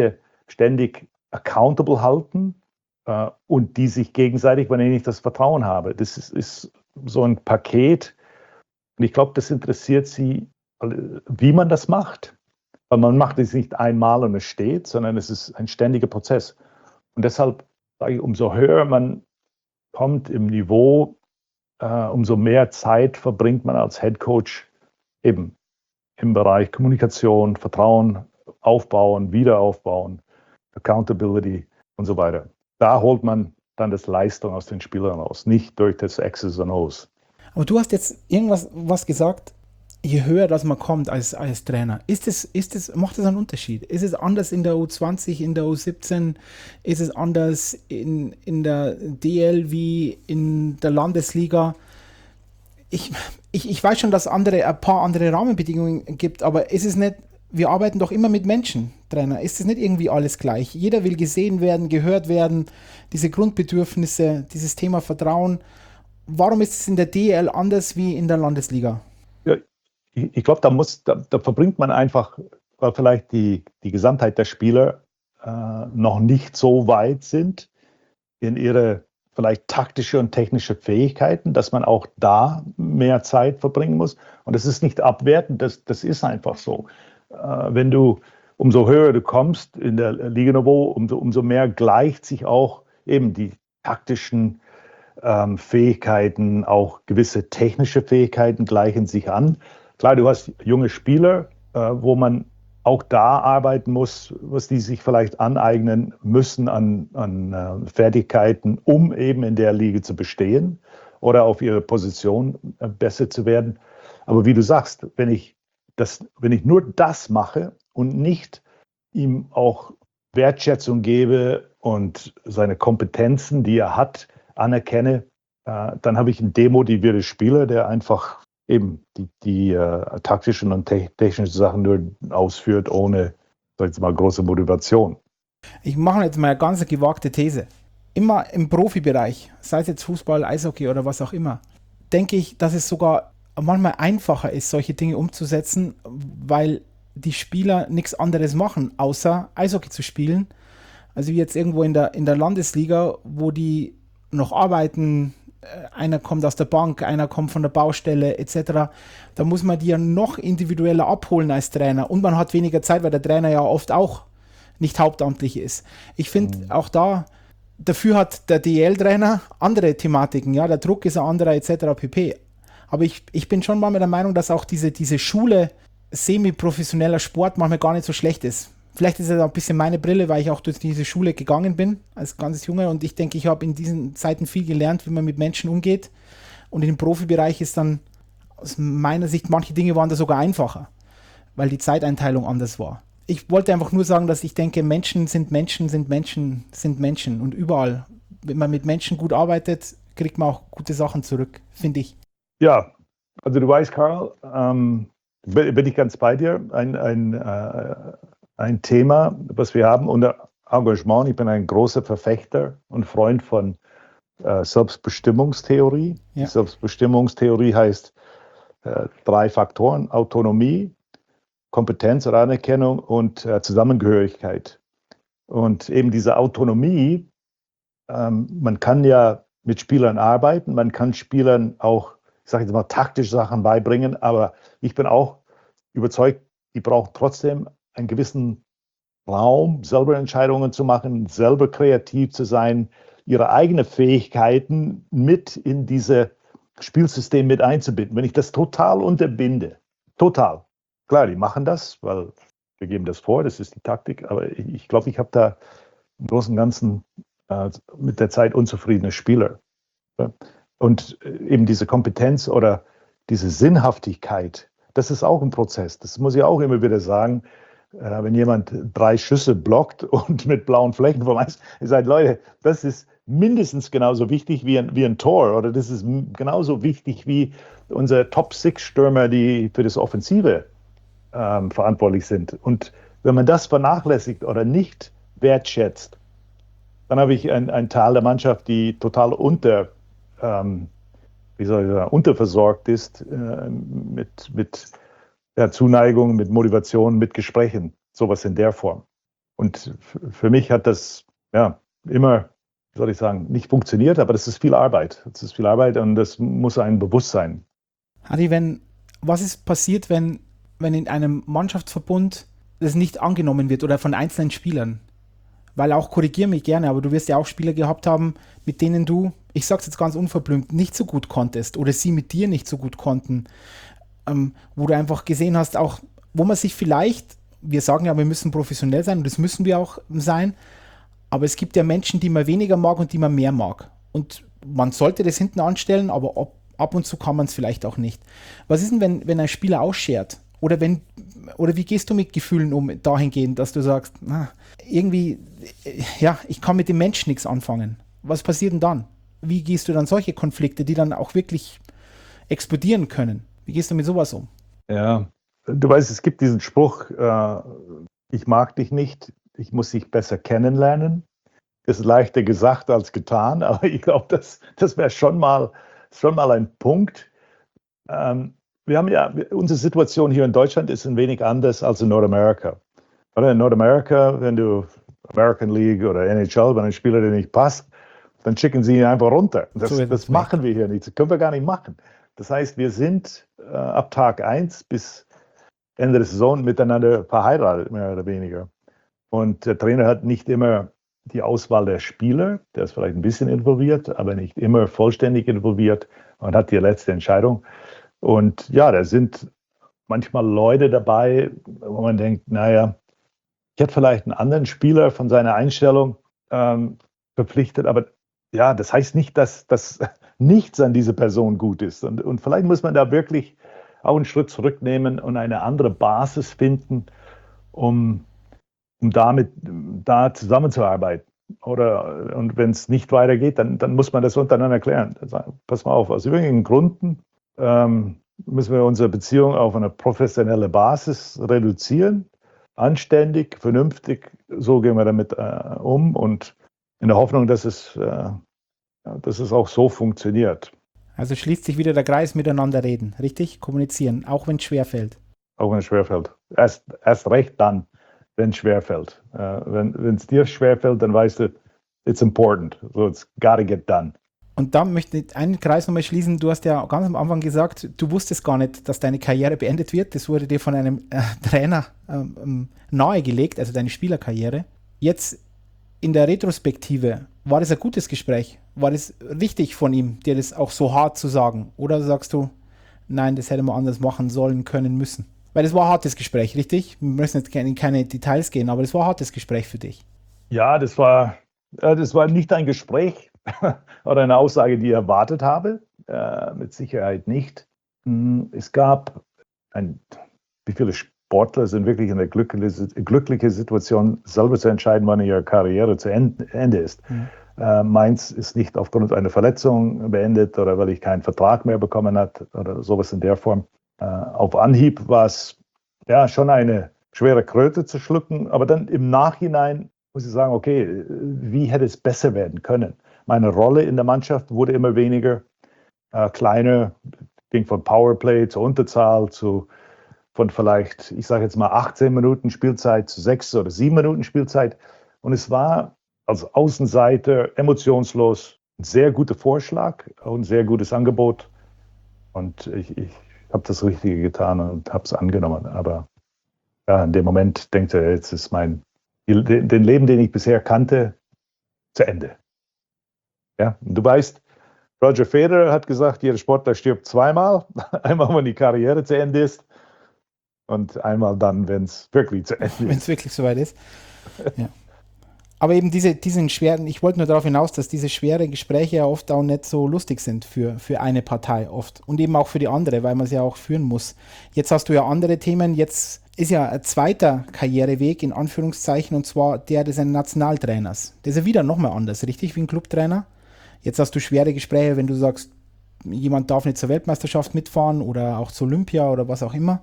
S2: ständig accountable halten äh, und die sich gegenseitig, wenn ich das Vertrauen habe. Das ist, ist so ein Paket. Und ich glaube, das interessiert sie, wie man das macht. Weil man macht es nicht einmal und es steht, sondern es ist ein ständiger Prozess. Und deshalb sage ich, umso höher man kommt im Niveau, äh, umso mehr Zeit verbringt man als Head Coach eben im Bereich Kommunikation, Vertrauen aufbauen, wiederaufbauen, Accountability und so weiter. Da holt man dann das Leistung aus den Spielern raus, nicht durch das X's und O's.
S1: Aber du hast jetzt irgendwas was gesagt, je höher das man kommt als, als Trainer, ist es, ist es, macht das einen Unterschied? Ist es anders in der U zwanzig, in der U siebzehn? Ist es anders in, in der D L wie in der Landesliga? Ich, ich, ich weiß schon, dass es andere, ein paar andere Rahmenbedingungen gibt, aber ist es nicht, wir arbeiten doch immer mit Menschen, Trainer. Ist es nicht irgendwie alles gleich? Jeder will gesehen werden, gehört werden, diese Grundbedürfnisse, dieses Thema Vertrauen. Warum ist es in der D L anders wie in der Landesliga?
S2: Ja, ich, ich glaube, da muss, da, da verbringt man einfach, weil vielleicht die, die Gesamtheit der Spieler äh, noch nicht so weit sind in ihre vielleicht taktische und technische Fähigkeiten, dass man auch da mehr Zeit verbringen muss. Und das ist nicht abwertend, das, das ist einfach so. Äh, wenn du, umso höher du kommst in der Liganiveau, umso, umso mehr gleicht sich auch eben die taktischen ähm, Fähigkeiten, auch gewisse technische Fähigkeiten gleichen sich an. Klar, du hast junge Spieler, äh, wo man auch da arbeiten muss, was die sich vielleicht aneignen müssen an, an äh, Fertigkeiten, um eben in der Liga zu bestehen oder auf ihre Position äh, besser zu werden. Aber wie du sagst, wenn ich, das, wenn ich nur das mache und nicht ihm auch Wertschätzung gebe und seine Kompetenzen, die er hat, anerkenne, äh, dann habe ich einen demotivierten Spieler, der einfach eben die, die äh, taktischen und te- technischen Sachen nur ausführt, ohne, sag ich mal, große Motivation.
S1: Ich mache jetzt mal eine ganz gewagte These. Immer im Profibereich, sei es jetzt Fußball, Eishockey oder was auch immer, denke ich, dass es sogar manchmal einfacher ist, solche Dinge umzusetzen, weil die Spieler nichts anderes machen, außer Eishockey zu spielen. Also wie jetzt irgendwo in der, in der Landesliga, wo die noch arbeiten, einer kommt aus der Bank, einer kommt von der Baustelle et cetera. Da muss man die ja noch individueller abholen als Trainer und man hat weniger Zeit, weil der Trainer ja oft auch nicht hauptamtlich ist. Ich finde mhm. auch da, dafür hat der D L-Trainer andere Thematiken, ja, der Druck ist ein anderer et cetera pp. Aber ich, ich bin schon mal mit der Meinung, dass auch diese, diese Schule semi-professioneller Sport manchmal gar nicht so schlecht ist. Vielleicht ist es auch ein bisschen meine Brille, weil ich auch durch diese Schule gegangen bin, als ganz Junge. Und ich denke, ich habe in diesen Zeiten viel gelernt, wie man mit Menschen umgeht. Und im Profibereich ist dann aus meiner Sicht, manche Dinge waren da sogar einfacher, weil die Zeiteinteilung anders war. Ich wollte einfach nur sagen, dass ich denke, Menschen sind Menschen, sind Menschen, sind Menschen. Und überall, wenn man mit Menschen gut arbeitet, kriegt man auch gute Sachen zurück, finde ich.
S2: Ja, also du weißt, Karl, ähm, bin ich ganz bei dir. Ein, ein äh, Ein Thema, was wir haben unter Engagement. Ich bin ein großer Verfechter und Freund von äh, Selbstbestimmungstheorie. Ja. Die Selbstbestimmungstheorie heißt äh, drei Faktoren: Autonomie, Kompetenz oder Anerkennung und äh, Zusammengehörigkeit. Und eben diese Autonomie, ähm, man kann ja mit Spielern arbeiten, man kann Spielern auch, ich sage jetzt mal, taktische Sachen beibringen, aber ich bin auch überzeugt, die brauchen trotzdem einen gewissen Raum, selber Entscheidungen zu machen, selber kreativ zu sein, ihre eigenen Fähigkeiten mit in dieses Spielsystem mit einzubinden. Wenn ich das total unterbinde, total, klar, die machen das, weil wir geben das vor, das ist die Taktik, aber ich, ich glaube, ich habe da im Großen und Ganzen äh, mit der Zeit unzufriedene Spieler. Ja? Und eben diese Kompetenz oder diese Sinnhaftigkeit, das ist auch ein Prozess, das muss ich auch immer wieder sagen. Wenn jemand drei Schüsse blockt und mit blauen Flecken verweist, ihr sagt, Leute, das ist mindestens genauso wichtig wie ein, wie ein Tor oder das ist genauso wichtig wie unsere Top-Six-Stürmer, die für das Offensive ähm, verantwortlich sind. Und wenn man das vernachlässigt oder nicht wertschätzt, dann habe ich einen Teil der Mannschaft, die total unter, ähm, wie soll ich sagen, unterversorgt ist äh, mit, mit ja, Zuneigung, mit Motivation, mit Gesprächen, sowas in der Form. Und f- für mich hat das ja immer, wie soll ich sagen, nicht funktioniert, aber das ist viel Arbeit. Das ist viel Arbeit und das muss einem bewusst sein.
S1: Harry, wenn, was ist passiert, wenn, wenn in einem Mannschaftsverbund das nicht angenommen wird oder von einzelnen Spielern? Weil auch, korrigier mich gerne, aber du wirst ja auch Spieler gehabt haben, mit denen du, ich sag's jetzt ganz unverblümt, nicht so gut konntest oder sie mit dir nicht so gut konnten, ähm, wo du einfach gesehen hast, auch wo man sich vielleicht, wir sagen ja, wir müssen professionell sein und das müssen wir auch sein, aber es gibt ja Menschen, die man weniger mag und die man mehr mag. Und man sollte das hinten anstellen, aber ob, ab und zu kann man es vielleicht auch nicht. Was ist denn, wenn, wenn ein Spieler ausschert? Oder wenn, oder wie gehst du mit Gefühlen um dahingehend, dass du sagst, na, irgendwie, äh, ja, ich kann mit dem Menschen nichts anfangen. Was passiert denn dann? Wie gehst du dann solche Konflikte, die dann auch wirklich explodieren können? Wie gehst du mit sowas um?
S2: Ja, du weißt, es gibt diesen Spruch, äh, ich mag dich nicht, ich muss dich besser kennenlernen. Ist leichter gesagt als getan, aber ich glaube, das, das wäre schon mal, schon mal ein Punkt. Ähm, wir haben ja, unsere Situation hier in Deutschland ist ein wenig anders als in Nordamerika. Oder in Nordamerika, wenn du American League oder N H L, wenn ein Spieler dir nicht passt, dann schicken sie ihn einfach runter. Das,
S1: So ist
S2: das
S1: es
S2: machen
S1: weg.
S2: wir hier nicht. Das können wir gar nicht machen. Das heißt, wir sind äh, ab Tag eins bis Ende der Saison miteinander verheiratet, mehr oder weniger. Und der Trainer hat nicht immer die Auswahl der Spieler, der ist vielleicht ein bisschen involviert, aber nicht immer vollständig involviert und hat die letzte Entscheidung. Und ja, da sind manchmal Leute dabei, wo man denkt, naja, ich hätte vielleicht einen anderen Spieler von seiner Einstellung ähm, verpflichtet, aber ja, das heißt nicht, dass, dass nichts an dieser Person gut ist. Und, und vielleicht muss man da wirklich auch einen Schritt zurücknehmen und eine andere Basis finden, um, um damit da zusammenzuarbeiten. Oder und wenn es nicht weitergeht, dann, dann muss man das untereinander klären. Pass mal auf, aus irgendwelchen Gründen ähm, müssen wir unsere Beziehung auf eine professionelle Basis reduzieren. Anständig, vernünftig, so gehen wir damit äh, um und in der Hoffnung, dass es, äh, dass es auch so funktioniert.
S1: Also schließt sich wieder der Kreis, miteinander reden, richtig? Kommunizieren, auch wenn es schwerfällt.
S2: Auch wenn es schwerfällt. Erst, erst recht dann, wenn es schwerfällt. Äh, wenn es dir schwerfällt, dann weißt du, it's important. So, it's gotta get done.
S1: Und da möchte ich einen Kreis nochmal schließen. Du hast ja ganz am Anfang gesagt, du wusstest gar nicht, dass deine Karriere beendet wird. Das wurde dir von einem äh, Trainer ähm, nahegelegt, also deine Spielerkarriere. Jetzt in der Retrospektive, war das ein gutes Gespräch? War das richtig von ihm, dir das auch so hart zu sagen? Oder sagst du, nein, das hätte man anders machen sollen, können, müssen? Weil das war ein hartes Gespräch, richtig? Wir müssen jetzt in keine Details gehen, aber das war ein hartes Gespräch für dich.
S2: Ja, das war, äh, das war nicht ein Gespräch oder eine Aussage, die ich erwartet habe. Äh, mit Sicherheit nicht. Es gab ein, wie viele Sportler sind wirklich in der glücklichen glückliche Situation, selber zu entscheiden, wann ihre Karriere zu Ende ist. Mhm. Äh, meins ist nicht aufgrund einer Verletzung beendet oder weil ich keinen Vertrag mehr bekommen habe oder sowas in der Form. Äh, auf Anhieb war es ja schon eine schwere Kröte zu schlucken, aber dann im Nachhinein muss ich sagen, okay, wie hätte es besser werden können? Meine Rolle in der Mannschaft wurde immer weniger, äh, kleiner, ging von Powerplay zur Unterzahl zu von vielleicht, ich sage jetzt mal achtzehn Minuten Spielzeit zu sechs oder sieben Minuten Spielzeit. Und es war als Außenseiter emotionslos ein sehr guter Vorschlag, auch ein sehr gutes Angebot. Und ich, ich habe das Richtige getan und habe es angenommen. Aber ja, in dem Moment denkt er, jetzt ist mein, den, den Leben, den ich bisher kannte, zu Ende. Ja, und du weißt, Roger Federer hat gesagt, jeder Sportler stirbt zweimal. Einmal, wenn die Karriere zu Ende ist und einmal dann, wenn es wirklich zu Ende ist.
S1: Wenn es wirklich soweit ist. Ja. Aber eben diese, diesen schweren, ich wollte nur darauf hinaus, dass diese schweren Gespräche ja oft auch nicht so lustig sind für, für eine Partei oft. Und eben auch für die andere, weil man es ja auch führen muss. Jetzt hast du ja andere Themen. Jetzt ist ja ein zweiter Karriereweg, in Anführungszeichen, und zwar der des Nationaltrainers. Das ist ja wieder nochmal anders, richtig, wie ein Clubtrainer. Jetzt hast du schwere Gespräche, wenn du sagst, jemand darf nicht zur Weltmeisterschaft mitfahren oder auch zur Olympia oder was auch immer.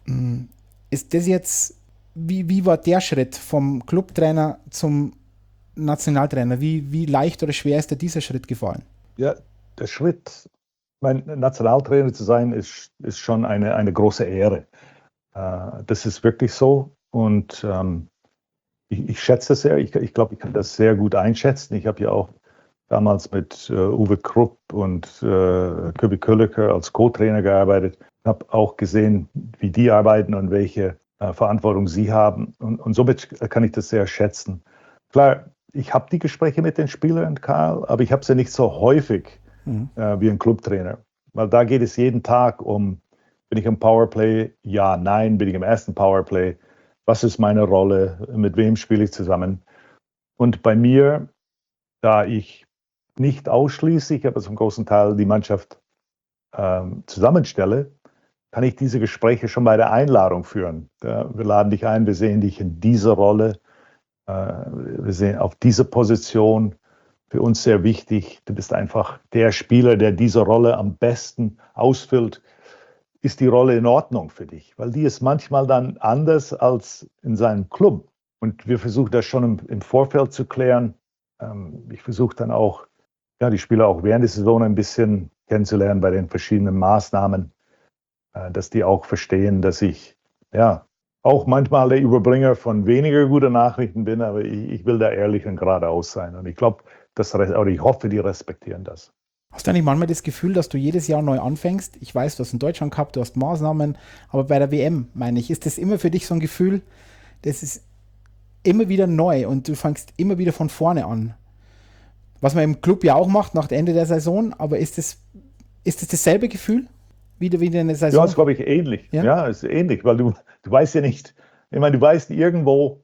S1: Ist das jetzt, wie, wie war der Schritt vom Clubtrainer zum Nationaltrainer? Wie, wie leicht oder schwer ist dir dieser Schritt gefallen?
S2: Ja, der Schritt, mein Nationaltrainer zu sein, ist, ist schon eine, eine große Ehre. Äh, das ist wirklich so. Und ähm, ich, ich schätze das sehr. Ich, ich glaube, ich kann das sehr gut einschätzen. Ich habe ja auch damals mit äh, Uwe Krupp und äh, Köbi Kölliker als Co-Trainer gearbeitet. Ich habe auch gesehen, wie die arbeiten und welche äh, Verantwortung sie haben. Und, und somit kann ich das sehr schätzen. Klar, ich habe die Gespräche mit den Spielern, Karl, aber ich habe sie nicht so häufig mhm. äh, wie ein Clubtrainer. Weil da geht es jeden Tag um, bin ich im Powerplay? Ja, nein. Bin ich im ersten Powerplay? Was ist meine Rolle? Mit wem spiele ich zusammen? Und bei mir, da ich nicht ausschließlich, aber zum großen Teil die Mannschaft ähm, zusammenstelle, kann ich diese Gespräche schon bei der Einladung führen. Ja, wir laden dich ein, wir sehen dich in dieser Rolle, äh, wir sehen auf diese Position, für uns sehr wichtig. Du bist einfach der Spieler, der diese Rolle am besten ausfüllt. Ist die Rolle in Ordnung für dich? Weil die ist manchmal dann anders als in seinem Club. Und wir versuchen das schon im, im Vorfeld zu klären. Ähm, ich versuche dann auch, ja, die Spieler auch während der Saison ein bisschen kennenzulernen bei den verschiedenen Maßnahmen, äh, dass die auch verstehen, dass ich ja auch manchmal der Überbringer von weniger guten Nachrichten bin, aber ich, ich will da ehrlich und geradeaus sein. Und ich glaube, das, oder ich hoffe, die respektieren das.
S1: Hast du eigentlich manchmal das Gefühl, dass du jedes Jahr neu anfängst? Ich weiß, du hast in Deutschland gehabt, du hast Maßnahmen, aber bei der W M, meine ich, ist das immer für dich so ein Gefühl, das ist immer wieder neu und du fängst immer wieder von vorne an? Was man im Club ja auch macht nach Ende der Saison, aber ist das, ist das dasselbe Gefühl? Wieder wieder eine Saison?
S2: Ja, das glaube ich ähnlich. Ja, ja, ist ähnlich, weil du, du weißt ja nicht, ich meine, du weißt irgendwo,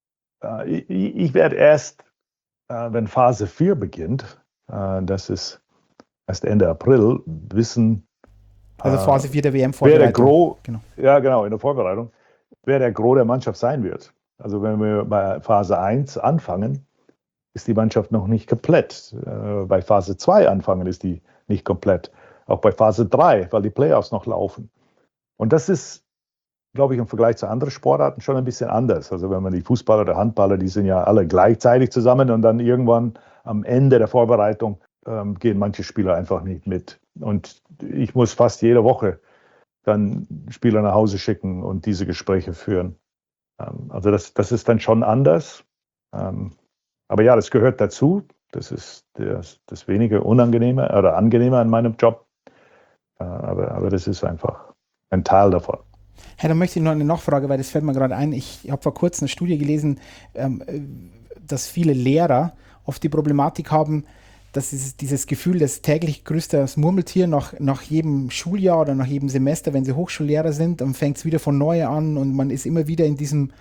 S2: äh, ich, ich werde erst, äh, wenn Phase vier beginnt, äh, das ist erst Ende April, wissen,
S1: also Phase vier der W M-Vorbereitung.
S2: Wer der Gros, genau. Ja, genau, in der Vorbereitung, wer der Gros der Mannschaft sein wird. Also wenn wir bei Phase eins anfangen, ist die Mannschaft noch nicht komplett. Äh, bei Phase zwei anfangen ist die nicht komplett. Auch bei Phase drei, weil die Playoffs noch laufen. Und das ist, glaube ich, im Vergleich zu anderen Sportarten schon ein bisschen anders. Also wenn man die Fußballer oder Handballer, die sind ja alle gleichzeitig zusammen und dann irgendwann am Ende der Vorbereitung ähm, gehen manche Spieler einfach nicht mit. Und ich muss fast jede Woche dann Spieler nach Hause schicken und diese Gespräche führen. Ähm, also das, das ist dann schon anders. Ähm, aber ja, das gehört dazu. Das ist das, das wenige Unangenehme oder Angenehme an meinem Job. Äh, aber, aber das ist einfach ein Teil davon.
S1: Hey, da möchte ich noch eine Nachfrage, weil das fällt mir gerade ein. Ich habe vor kurzem eine Studie gelesen, ähm, dass viele Lehrer oft die Problematik haben, dass es dieses Gefühl, das täglich grüßt das Murmeltier nach, nach jedem Schuljahr oder nach jedem Semester, wenn sie Hochschullehrer sind, dann fängt es wieder von neu an und man ist immer wieder in diesem,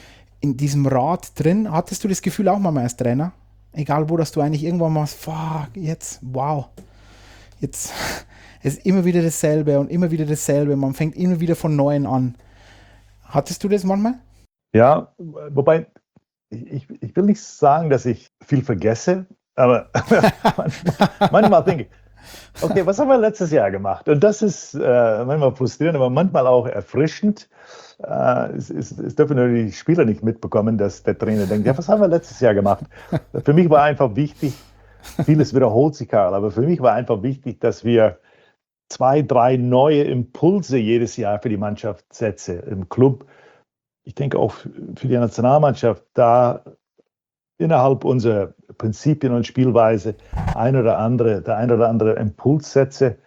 S1: in diesem Rad drin. Hattest du das Gefühl auch mal als Trainer? Egal wo, dass du eigentlich irgendwann mal fuck, jetzt, wow, jetzt ist immer wieder dasselbe und immer wieder dasselbe. Man fängt immer wieder von Neuem an. Hattest du das manchmal?
S2: Ja, wobei, ich, ich will nicht sagen, dass ich viel vergesse, aber manchmal, manchmal denke ich, okay, was haben wir letztes Jahr gemacht? Und das ist äh, manchmal frustrierend, aber manchmal auch erfrischend. Äh, es, es, es dürfen nur die Spieler nicht mitbekommen, dass der Trainer denkt, ja, was haben wir letztes Jahr gemacht? Für mich war einfach wichtig, vieles wiederholt sich, Karl, aber für mich war einfach wichtig, dass wir zwei, drei neue Impulse jedes Jahr für die Mannschaft setzen im Club. Ich denke auch für die Nationalmannschaft, da innerhalb unserer Prinzipien und Spielweise ein oder andere, der ein oder andere Impuls setze.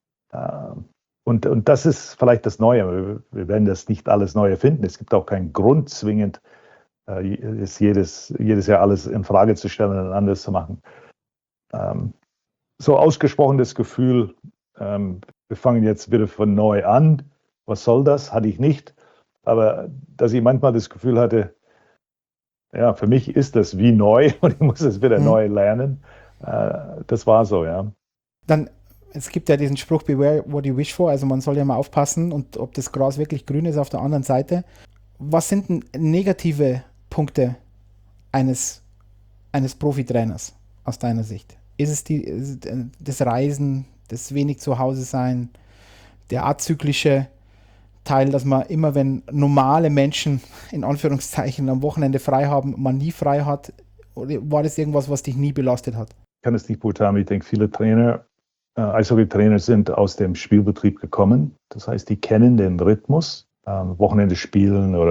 S2: Und, und das ist vielleicht das Neue. Wir werden das nicht alles neu erfinden. Es gibt auch keinen Grund zwingend, jedes, jedes Jahr alles in Frage zu stellen und anders zu machen. So ausgesprochen das Gefühl, wir fangen jetzt wieder von neu an. Was soll das? Hatte ich nicht. Aber dass ich manchmal das Gefühl hatte, ja, für mich ist das wie neu und ich muss es wieder mhm. neu lernen. Äh, das war so, ja.
S1: Dann, es gibt ja diesen Spruch, beware what you wish for, also man soll ja mal aufpassen und ob das Gras wirklich grün ist auf der anderen Seite. Was sind denn negative Punkte eines, eines Profitrainers aus deiner Sicht? Ist es die, ist es das Reisen, das wenig zu Hause sein, der azyklische Teil, dass man immer, wenn normale Menschen in Anführungszeichen am Wochenende frei haben, man nie frei hat? Oder war das irgendwas, was dich nie belastet hat?
S2: Ich kann es nicht beurteilen. Ich denke, viele Trainer, äh, Eishockey-Trainer sind aus dem Spielbetrieb gekommen. Das heißt, die kennen den Rhythmus. Ähm, Wochenende spielen oder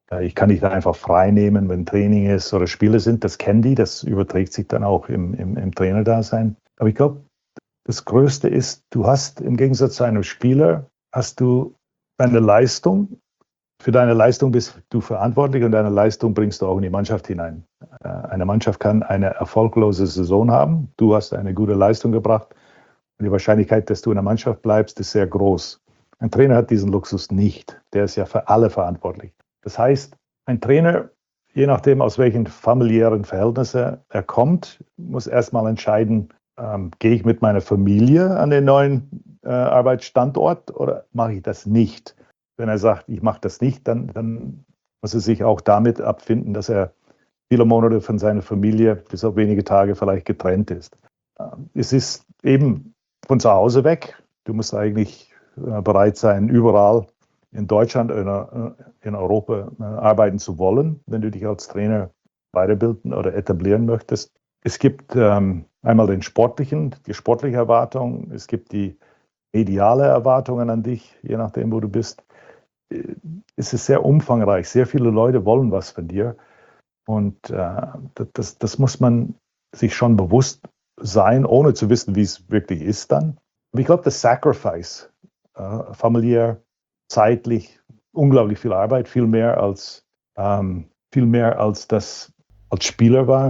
S2: Ich kann nicht einfach frei nehmen, wenn Training ist oder Spiele sind. Das kennen die, das überträgt sich dann auch im, im, im Trainerdasein. Aber ich glaube, das Größte ist, du hast im Gegensatz zu einem Spieler, hast du deine Leistung. Für deine Leistung bist du verantwortlich und deine Leistung bringst du auch in die Mannschaft hinein. Eine Mannschaft kann eine erfolglose Saison haben. Du hast eine gute Leistung gebracht. Und die Wahrscheinlichkeit, dass du in der Mannschaft bleibst, ist sehr groß. Ein Trainer hat diesen Luxus nicht. Der ist ja für alle verantwortlich. Das heißt, ein Trainer, je nachdem, aus welchen familiären Verhältnissen er kommt, muss erstmal entscheiden, ähm, gehe ich mit meiner Familie an den neuen äh, Arbeitsstandort oder mache ich das nicht? Wenn er sagt, ich mache das nicht, dann, dann muss er sich auch damit abfinden, dass er viele Monate von seiner Familie bis auf wenige Tage vielleicht getrennt ist. Ähm, es ist eben von zu Hause weg. Du musst eigentlich äh, bereit sein, überall in Deutschland oder in Europa arbeiten zu wollen, wenn du dich als Trainer weiterbilden oder etablieren möchtest. Es gibt ähm, einmal den sportlichen, die sportliche Erwartung, es gibt die mediale Erwartungen an dich, je nachdem, wo du bist. Es ist sehr umfangreich, sehr viele Leute wollen was von dir und äh, das, das muss man sich schon bewusst sein, ohne zu wissen, wie es wirklich ist dann. Aber ich glaube, das Sacrifice, äh, familiär, zeitlich, unglaublich viel Arbeit, viel mehr als, ähm, viel mehr als das als Spieler war.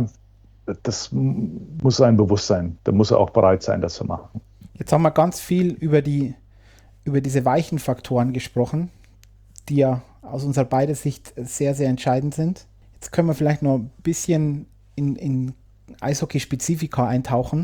S2: Das muss ein Bewusstsein. Da muss er auch bereit sein, das zu machen.
S1: Jetzt haben wir ganz viel über, die, über diese weichen Faktoren gesprochen, die ja aus unserer beider Sicht sehr, sehr entscheidend sind. Jetzt können wir vielleicht noch ein bisschen in, in Eishockey-Spezifika eintauchen.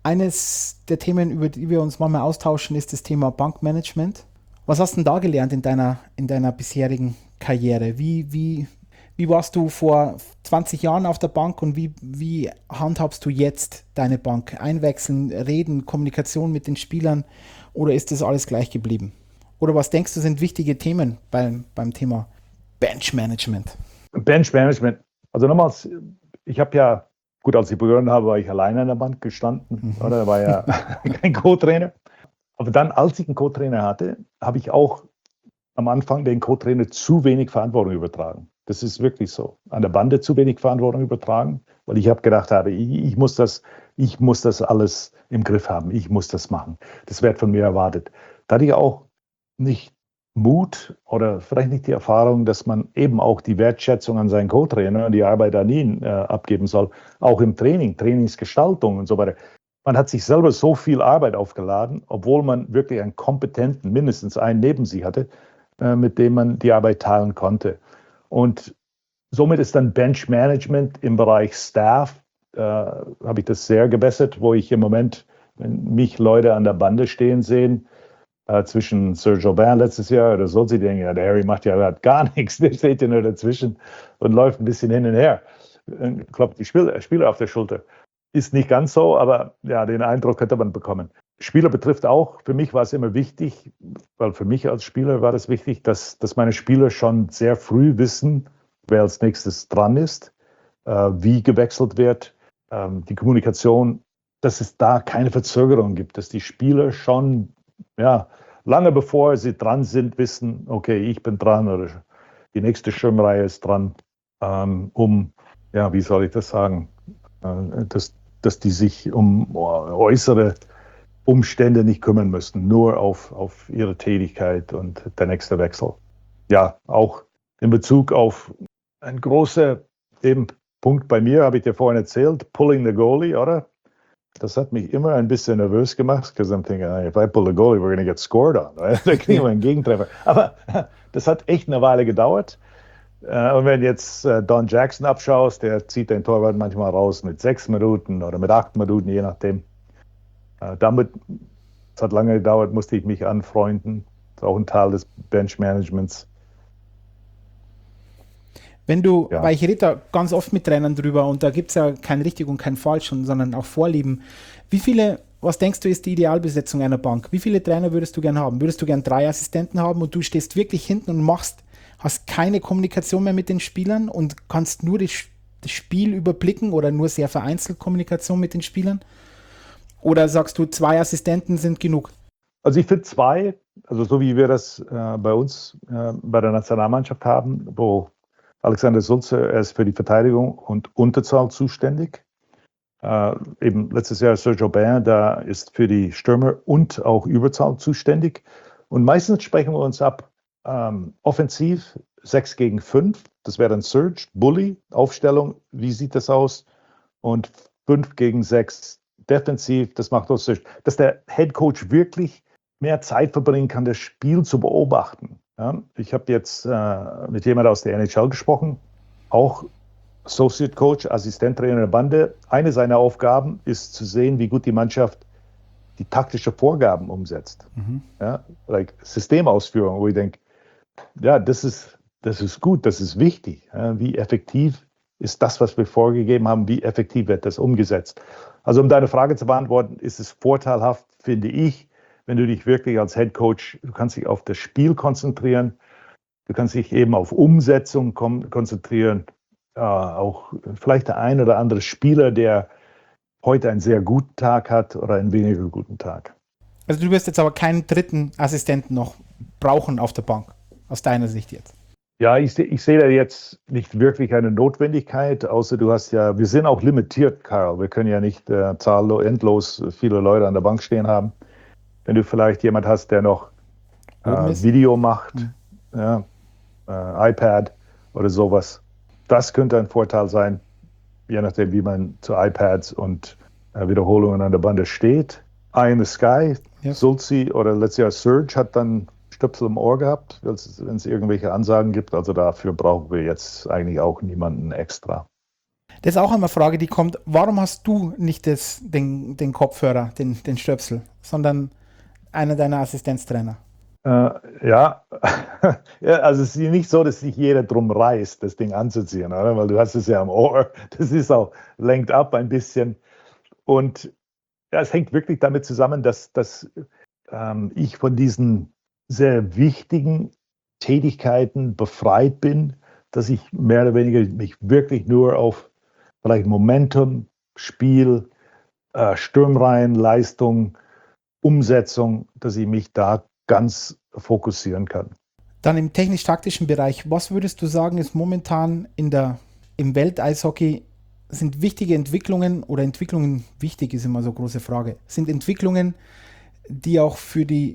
S1: Eines der Themen, über die wir uns manchmal austauschen, ist das Thema Bankmanagement. Was hast du denn da gelernt in deiner, in deiner bisherigen Karriere? Wie, wie, wie warst du vor zwanzig Jahren auf der Bank und wie, wie handhabst du jetzt deine Bank? Einwechseln, reden, Kommunikation mit den Spielern oder ist das alles gleich geblieben? Oder was denkst du, sind wichtige Themen beim, beim Thema Benchmanagement?
S2: Benchmanagement. Also nochmals, ich habe ja, gut, als ich begonnen habe, war ich alleine an der Bank gestanden, mhm. oder? Da war ja kein Co-Trainer. Aber dann, als ich einen Co-Trainer hatte, habe ich auch am Anfang den Co-Trainer zu wenig Verantwortung übertragen. Das ist wirklich so. An der Bande zu wenig Verantwortung übertragen, weil ich habe gedacht habe, ich, ich, muss das, ich muss das alles im Griff haben. Ich muss das machen. Das wird von mir erwartet. Da hatte ich auch nicht Mut oder vielleicht nicht die Erfahrung, dass man eben auch die Wertschätzung an seinen Co-Trainer und die Arbeit an ihn äh, abgeben soll. Auch im Training, Trainingsgestaltung und so weiter. Man hat sich selber so viel Arbeit aufgeladen, obwohl man wirklich einen kompetenten, mindestens einen neben sich hatte, äh, mit dem man die Arbeit teilen konnte. Und somit ist dann Benchmanagement im Bereich Staff, äh, habe ich das sehr gebessert, wo ich im Moment, wenn mich Leute an der Bande stehen sehen, äh, zwischen Serge Aubin letztes Jahr oder so, sie denken, ja, der Harry macht ja gerade gar nichts, der steht ja nur dazwischen und läuft ein bisschen hin und her, klopft die Spieler, Spieler auf der Schulter. Ist nicht ganz so, aber ja, den Eindruck könnte man bekommen. Spieler betrifft auch, für mich war es immer wichtig, weil für mich als Spieler war es wichtig, dass, dass meine Spieler schon sehr früh wissen, wer als nächstes dran ist, äh, wie gewechselt wird, ähm, die Kommunikation, dass es da keine Verzögerung gibt, dass die Spieler schon, ja, lange bevor sie dran sind, wissen, okay, ich bin dran oder die nächste Schirmreihe ist dran, ähm, um, ja, wie soll ich das sagen, äh, dass dass die sich um äußere Umstände nicht kümmern müssten, nur auf, auf ihre Tätigkeit und der nächste Wechsel. Ja, auch in Bezug auf einen großen eben Punkt bei mir, habe ich dir vorhin erzählt, pulling the goalie, oder? Das hat mich immer ein bisschen nervös gemacht, because I'm thinking, if I pull the goalie, we're going to get scored on. Right? Da kriegen wir einen Gegentreffer. Aber das hat echt eine Weile gedauert. Und wenn jetzt Don Jackson abschaust, der zieht den Torwart manchmal raus mit sechs Minuten oder mit acht Minuten, je nachdem. Damit, es hat lange gedauert, musste ich mich anfreunden. Das ist auch ein Teil des Benchmanagements.
S1: Wenn du, ja. weil ich rede da ganz oft mit Trainern drüber und da gibt es ja kein richtig und kein falsch, sondern auch Vorlieben. Wie viele, was denkst du, ist die Idealbesetzung einer Bank? Wie viele Trainer würdest du gern haben? Würdest du gern drei Assistenten haben und du stehst wirklich hinten und machst hast keine Kommunikation mehr mit den Spielern und kannst nur das, das Spiel überblicken oder nur sehr vereinzelt Kommunikation mit den Spielern? Oder sagst du, zwei Assistenten sind genug?
S2: Also ich finde zwei, also so wie wir das äh, bei uns äh, bei der Nationalmannschaft haben, wo Alexander Sulzer, er ist für die Verteidigung und Unterzahl zuständig. Äh, eben letztes Jahr Serge Aubin, da ist für die Stürmer und auch Überzahl zuständig. Und meistens sprechen wir uns ab, ähm, offensiv sechs gegen fünf, das wäre dann Serge, Bully, Aufstellung, wie sieht das aus? Und fünf gegen sechs defensiv, das macht uns, dass der Head Coach wirklich mehr Zeit verbringen kann, das Spiel zu beobachten. Ja, ich habe jetzt äh, mit jemandem aus der N H L gesprochen, auch Associate Coach, Assistenttrainer der Bande. Eine seiner Aufgaben ist zu sehen, wie gut die Mannschaft die taktische Vorgaben umsetzt. Mhm. Ja, like Systemausführung, wo ich denke, ja, das ist, das ist gut, das ist wichtig. Ja, wie effektiv ist das, was wir vorgegeben haben, wie effektiv wird das umgesetzt? Also um deine Frage zu beantworten, ist es vorteilhaft, finde ich, wenn du dich wirklich als Head Coach, du kannst dich auf das Spiel konzentrieren, du kannst dich eben auf Umsetzung konzentrieren, äh, auch vielleicht der ein oder andere Spieler, der heute einen sehr guten Tag hat oder einen weniger guten Tag.
S1: Also du wirst jetzt aber keinen dritten Assistenten noch brauchen auf der Bank, aus deiner Sicht jetzt?
S2: Ja, ich, ich sehe da jetzt nicht wirklich eine Notwendigkeit, außer du hast ja, wir sind auch limitiert, Karl. Wir können ja nicht äh, zahllos, endlos viele Leute an der Bank stehen haben. Wenn du vielleicht jemand hast, der noch äh, Video macht, mhm. ja, äh, iPad oder sowas, das könnte ein Vorteil sein, je nachdem, wie man zu iPads und äh, Wiederholungen an der Bande steht. Eye in the Sky, yes. Sulzi oder letztes Jahr Serge hat dann Stöpsel im Ohr gehabt, wenn es irgendwelche Ansagen gibt. Also dafür brauchen wir jetzt eigentlich auch niemanden extra.
S1: Das ist auch eine Frage, die kommt, warum hast du nicht das, den, den Kopfhörer, den, den Stöpsel, sondern einer deiner Assistenztrainer?
S2: Äh, ja. ja, also es ist nicht so, dass sich jeder drum reißt, das Ding anzuziehen, oder? Weil du hast es ja am Ohr. Das ist auch, lenkt ab ein bisschen. Und ja, es hängt wirklich damit zusammen, dass, dass ähm, ich von diesen sehr wichtigen Tätigkeiten befreit bin, dass ich mehr oder weniger mich wirklich nur auf vielleicht Momentum, Spiel, äh, Sturmreihen, Leistung, Umsetzung, dass ich mich da ganz fokussieren kann.
S1: Dann im technisch-taktischen Bereich, was würdest du sagen, ist momentan in der, im Welteishockey, sind wichtige Entwicklungen oder Entwicklungen, wichtig ist immer so eine große Frage, sind Entwicklungen, die auch für die,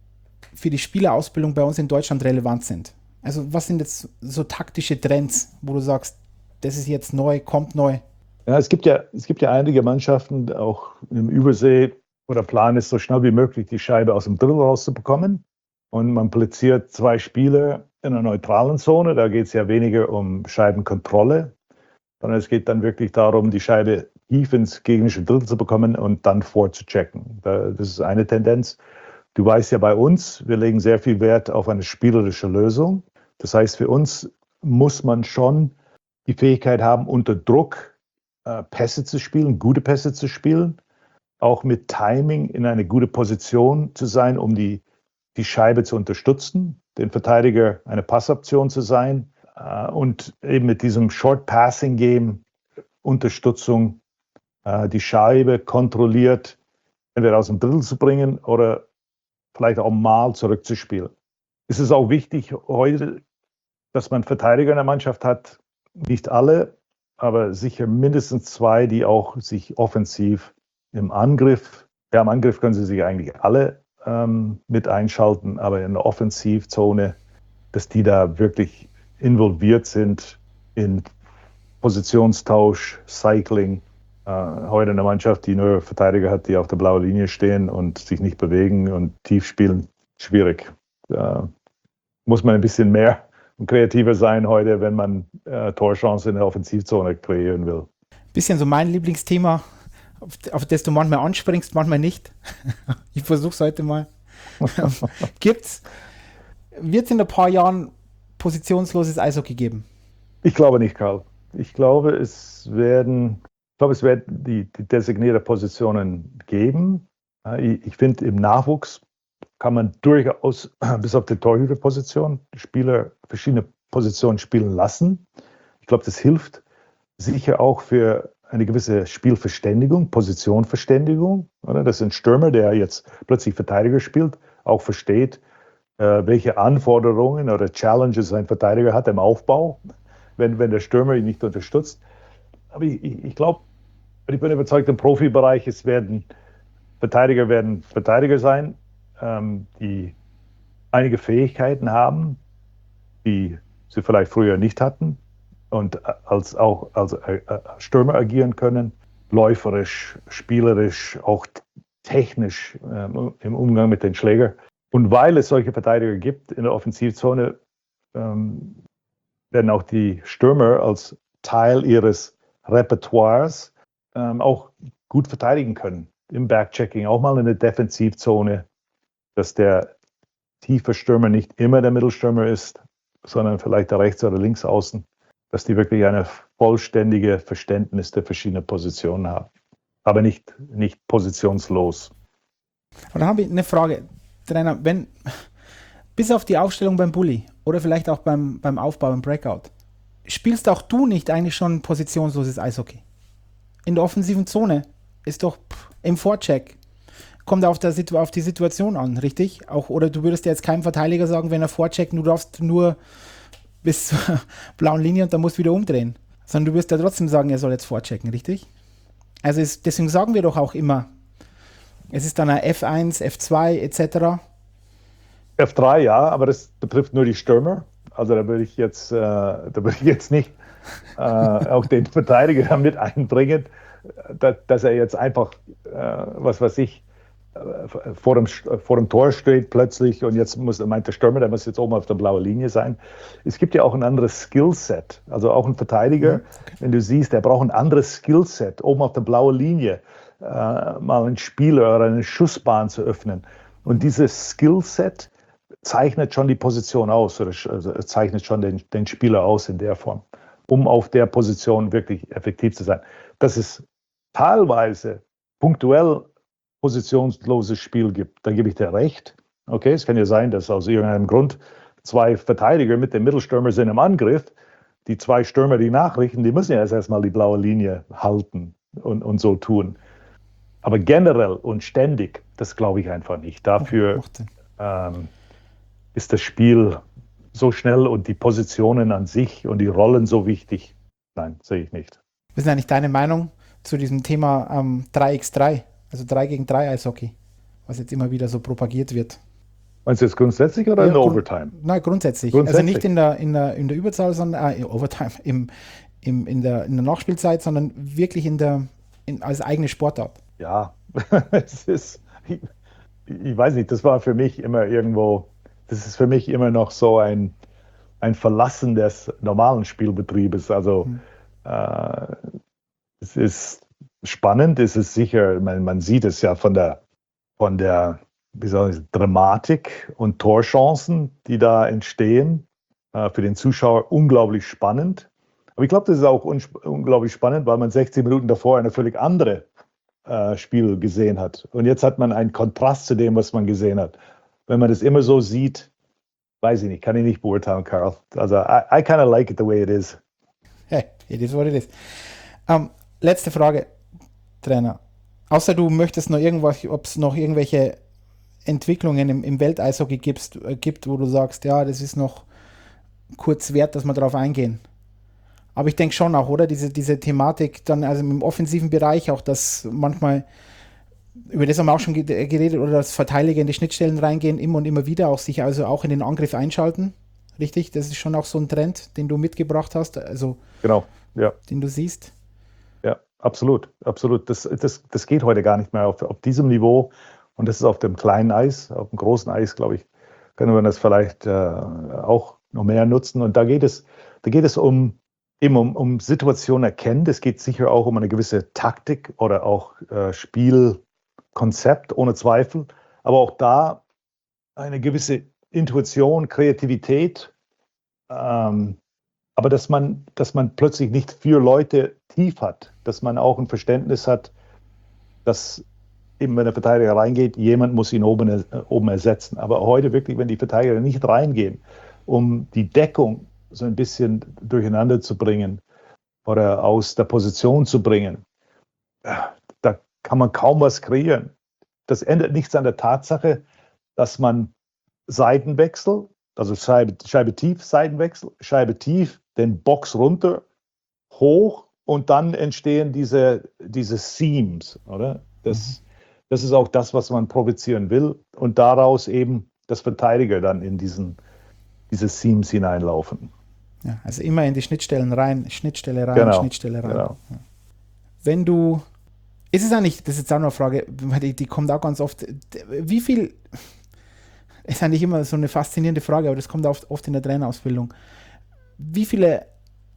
S1: für die Spielerausbildung bei uns in Deutschland relevant sind? Also was sind jetzt so taktische Trends, wo du sagst, das ist jetzt neu, kommt neu?
S2: Ja, es gibt ja, es gibt ja einige Mannschaften, auch im Übersee, wo der Plan ist, so schnell wie möglich die Scheibe aus dem Drittel rauszubekommen. Und man platziert zwei Spieler in einer neutralen Zone. Da geht es ja weniger um Scheibenkontrolle, sondern es geht dann wirklich darum, die Scheibe tief ins gegnerische Drittel zu bekommen und dann vorzuchecken. Das ist eine Tendenz. Du weißt ja bei uns, wir legen sehr viel Wert auf eine spielerische Lösung. Das heißt, für uns muss man schon die Fähigkeit haben, unter Druck äh, Pässe zu spielen, gute Pässe zu spielen, auch mit Timing in eine gute Position zu sein, um die, die Scheibe zu unterstützen, den Verteidiger eine Passoption zu sein äh, und eben mit diesem Short-Passing-Game Unterstützung äh, die Scheibe kontrolliert entweder aus dem Drittel zu bringen oder vielleicht auch mal zurückzuspielen. Es ist auch wichtig heute, dass man Verteidiger in der Mannschaft hat, nicht alle, aber sicher mindestens zwei, die auch sich offensiv im Angriff, ja, im Angriff können sie sich eigentlich alle ähm, mit einschalten, aber in der Offensivzone, dass die da wirklich involviert sind in Positionstausch, Cycling. Äh, heute eine Mannschaft, die nur Verteidiger hat, die auf der blauen Linie stehen und sich nicht bewegen und tief spielen, schwierig. Da muss man ein bisschen mehr und kreativer sein heute, wenn man äh, Torchancen in der Offensivzone kreieren will.
S1: Bisschen so mein Lieblingsthema, auf, auf das du manchmal anspringst, manchmal nicht. Ich versuche es heute mal. Gibt's, wird es in ein paar Jahren positionsloses Eishockey geben?
S2: Ich glaube nicht, Karl. Ich glaube, es werden, ich glaube, es werden die, die designierte Positionen geben. Ich, ich finde, im Nachwuchs kann man durchaus bis auf die Torhüterposition Spieler verschiedene Positionen spielen lassen. Ich glaube, das hilft sicher auch für eine gewisse Spielverständigung, Positionverständigung. Oder? Dass ein Stürmer, der jetzt plötzlich Verteidiger spielt, auch versteht, äh, welche Anforderungen oder Challenges ein Verteidiger hat im Aufbau. wenn, wenn der Stürmer ihn nicht unterstützt. Aber ich, ich, ich glaube, ich bin überzeugt, im Profibereich, es werden Verteidiger werden Verteidiger sein, ähm, die einige Fähigkeiten haben, die sie vielleicht früher nicht hatten und als auch als Stürmer agieren können, läuferisch, spielerisch, auch technisch ähm, im Umgang mit den Schlägern. Und weil es solche Verteidiger gibt in der Offensivzone, ähm, werden auch die Stürmer als Teil ihres Repertoires ähm, auch gut verteidigen können. Im Backchecking auch mal in der Defensivzone, dass der tiefe Stürmer nicht immer der Mittelstürmer ist, sondern vielleicht der Rechts- oder Linksaußen, dass die wirklich eine vollständige Verständnis der verschiedenen Positionen haben. Aber nicht, nicht positionslos.
S1: Und dann habe ich eine Frage, Trainer, wenn, bis auf die Aufstellung beim Bully oder vielleicht auch beim, beim Aufbau, beim Breakout, spielst auch du nicht eigentlich schon positionsloses Eishockey? In der offensiven Zone ist doch pff, im Vorcheck, kommt auf, der, auf die Situation an, richtig? Auch, oder du würdest ja jetzt keinem Verteidiger sagen, wenn er vorcheckt, du darfst nur bis zur blauen Linie und dann musst du wieder umdrehen. Sondern du wirst ja trotzdem sagen, er soll jetzt vorchecken, richtig? Also es, deswegen sagen wir doch auch immer, es ist dann ein F eins, F zwei et cetera.
S2: F drei, ja, aber das betrifft nur die Stürmer. Also da würde ich jetzt, äh, da würde ich jetzt nicht äh, auch den Verteidiger damit einbringen, dass, dass er jetzt einfach, äh, was weiß ich, äh, vor, dem, vor dem Tor steht plötzlich und jetzt muss, meint der Stürmer, der muss jetzt oben auf der blauen Linie sein. Es gibt ja auch ein anderes Skillset. Also auch ein Verteidiger, mhm, okay, wenn du siehst, der braucht ein anderes Skillset, oben auf der blauen Linie äh, mal einen Spieler oder eine Schussbahn zu öffnen. Und dieses Skillset zeichnet schon die Position aus oder also zeichnet schon den, den Spieler aus in der Form, um auf der Position wirklich effektiv zu sein. Dass es teilweise punktuell positionsloses Spiel gibt, da gebe ich dir recht. Okay, es kann ja sein, dass aus irgendeinem Grund zwei Verteidiger mit dem Mittelstürmer sind im Angriff. Die zwei Stürmer, die nachrichten, die müssen ja erst erstmal die blaue Linie halten und, und so tun. Aber generell und ständig, das glaube ich einfach nicht. Dafür ähm, ist das Spiel so schnell und die Positionen an sich und die Rollen so wichtig. Nein, sehe ich nicht.
S1: Was ist eigentlich deine Meinung zu diesem Thema ähm, drei gegen drei, also drei gegen drei Eishockey, was jetzt immer wieder so propagiert wird?
S2: Meinst du jetzt grundsätzlich oder ja, in der Overtime?
S1: Nein, grundsätzlich. grundsätzlich. Also nicht in der, in der, in der Überzahl, sondern äh, Overtime, im, im, in, der, in der Nachspielzeit, sondern wirklich in der, in, als eigene Sportart.
S2: Ja, es ist, ich, ich weiß nicht, das war für mich immer irgendwo, das ist für mich immer noch so ein, ein Verlassen des normalen Spielbetriebes. Also hm. äh, es ist spannend, es ist sicher, man, man sieht es ja von der, von der wie soll ich, Dramatik und Torchancen, die da entstehen, äh, für den Zuschauer unglaublich spannend. Aber ich glaube, das ist auch un- unglaublich spannend, weil man sechzig Minuten davor eine völlig andere äh, Spiel gesehen hat. Und jetzt hat man einen Kontrast zu dem, was man gesehen hat. Wenn man das immer so sieht, weiß ich nicht, kann ich nicht beurteilen, Karl. Also, I, I kind of like it the way it is.
S1: Hey, it is what it is. Um, letzte Frage, Trainer. Außer du möchtest noch irgendwas, ob es noch irgendwelche Entwicklungen im, im Welteishockey gibst, äh, gibt, wo du sagst, ja, das ist noch kurz wert, dass wir darauf eingehen. Aber ich denke schon auch, oder? Diese, diese Thematik dann, also im offensiven Bereich auch, dass manchmal, über das haben wir auch schon geredet, oder dass Verteidiger in die Schnittstellen reingehen, immer und immer wieder, auch sich also auch in den Angriff einschalten. Richtig? Das ist schon auch so ein Trend, den du mitgebracht hast, also
S2: genau, ja.
S1: Den du siehst.
S2: Ja, absolut, absolut. Das, das, das geht heute gar nicht mehr auf, auf diesem Niveau. Und das ist auf dem kleinen Eis, auf dem großen Eis, glaube ich, können wir das vielleicht äh, auch noch mehr nutzen. Und da geht es, da geht es um, eben um, um Situationen erkennen. Es geht sicher auch um eine gewisse Taktik oder auch äh, Spielkonzept, ohne Zweifel. Aber auch da eine gewisse Intuition, Kreativität. Ähm, aber dass man, dass man plötzlich nicht vier Leute tief hat, dass man auch ein Verständnis hat, dass eben wenn der Verteidiger reingeht, jemand muss ihn oben, äh, oben ersetzen. Aber heute wirklich, wenn die Verteidiger nicht reingehen, um die Deckung so ein bisschen durcheinander zu bringen oder aus der Position zu bringen, da kann man kaum was kreieren. Das ändert nichts an der Tatsache, dass man Seitenwechsel, also Scheibe, Scheibe tief, Seitenwechsel, Scheibe tief, den Box runter, hoch und dann entstehen diese, diese Seams, oder? Das, das ist auch das, was man provozieren will und daraus eben das Verteidiger dann in diesen, diese Seams hineinlaufen.
S1: Ja, also immer in die Schnittstellen rein, Schnittstelle rein,
S2: genau,
S1: Schnittstelle rein.
S2: Genau.
S1: Ja. Wenn du, ist es eigentlich, das ist jetzt auch noch eine Frage, die, die kommt auch ganz oft, wie viel, ist eigentlich immer so eine faszinierende Frage, aber das kommt oft, oft in der Trainerausbildung. Wie viele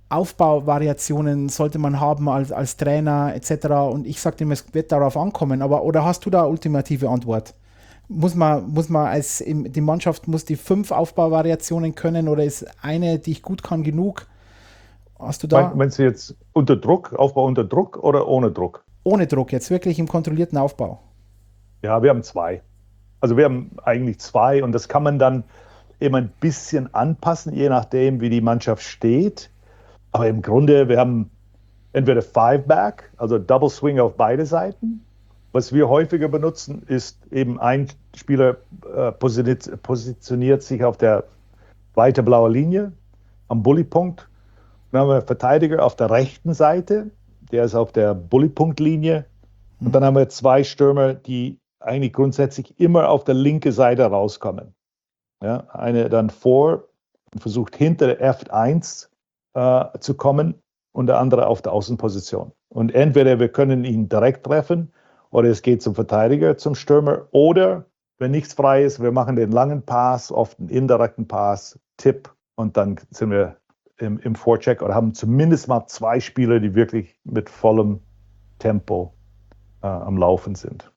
S1: Aufbauvariationen sollte man haben als, als Trainer et cetera? Und ich sage immer, es wird darauf ankommen, aber oder hast du da eine ultimative Antwort? Muss man, muss man als im, die Mannschaft muss die fünf Aufbauvariationen können oder ist eine, die ich gut kann, genug? Hast du da?
S2: Meinst du jetzt unter Druck, Aufbau unter Druck oder ohne Druck?
S1: Ohne Druck, jetzt wirklich im kontrollierten Aufbau.
S2: Ja, wir haben zwei. Also wir haben eigentlich zwei und das kann man dann eben ein bisschen anpassen, je nachdem, wie die Mannschaft steht. Aber im Grunde, wir haben entweder Five-Back, also Double Swing auf beide Seiten. Was wir häufiger benutzen, ist eben ein Spieler äh, positioniert, positioniert sich auf der weiten blauen Linie, am Bullypunkt. Dann haben wir einen Verteidiger auf der rechten Seite, der ist auf der Bullypunktlinie. Und dann haben wir zwei Stürmer, die eigentlich grundsätzlich immer auf der linken Seite rauskommen. Ja, eine dann vor und versucht hinter der F eins äh, zu kommen und der andere auf der Außenposition. Und entweder wir können ihn direkt treffen oder es geht zum Verteidiger, zum Stürmer oder wenn nichts frei ist, wir machen den langen Pass, oft einen indirekten Pass, Tipp und dann sind wir im, im Vorcheck oder haben zumindest mal zwei Spieler, die wirklich mit vollem Tempo äh, am Laufen sind.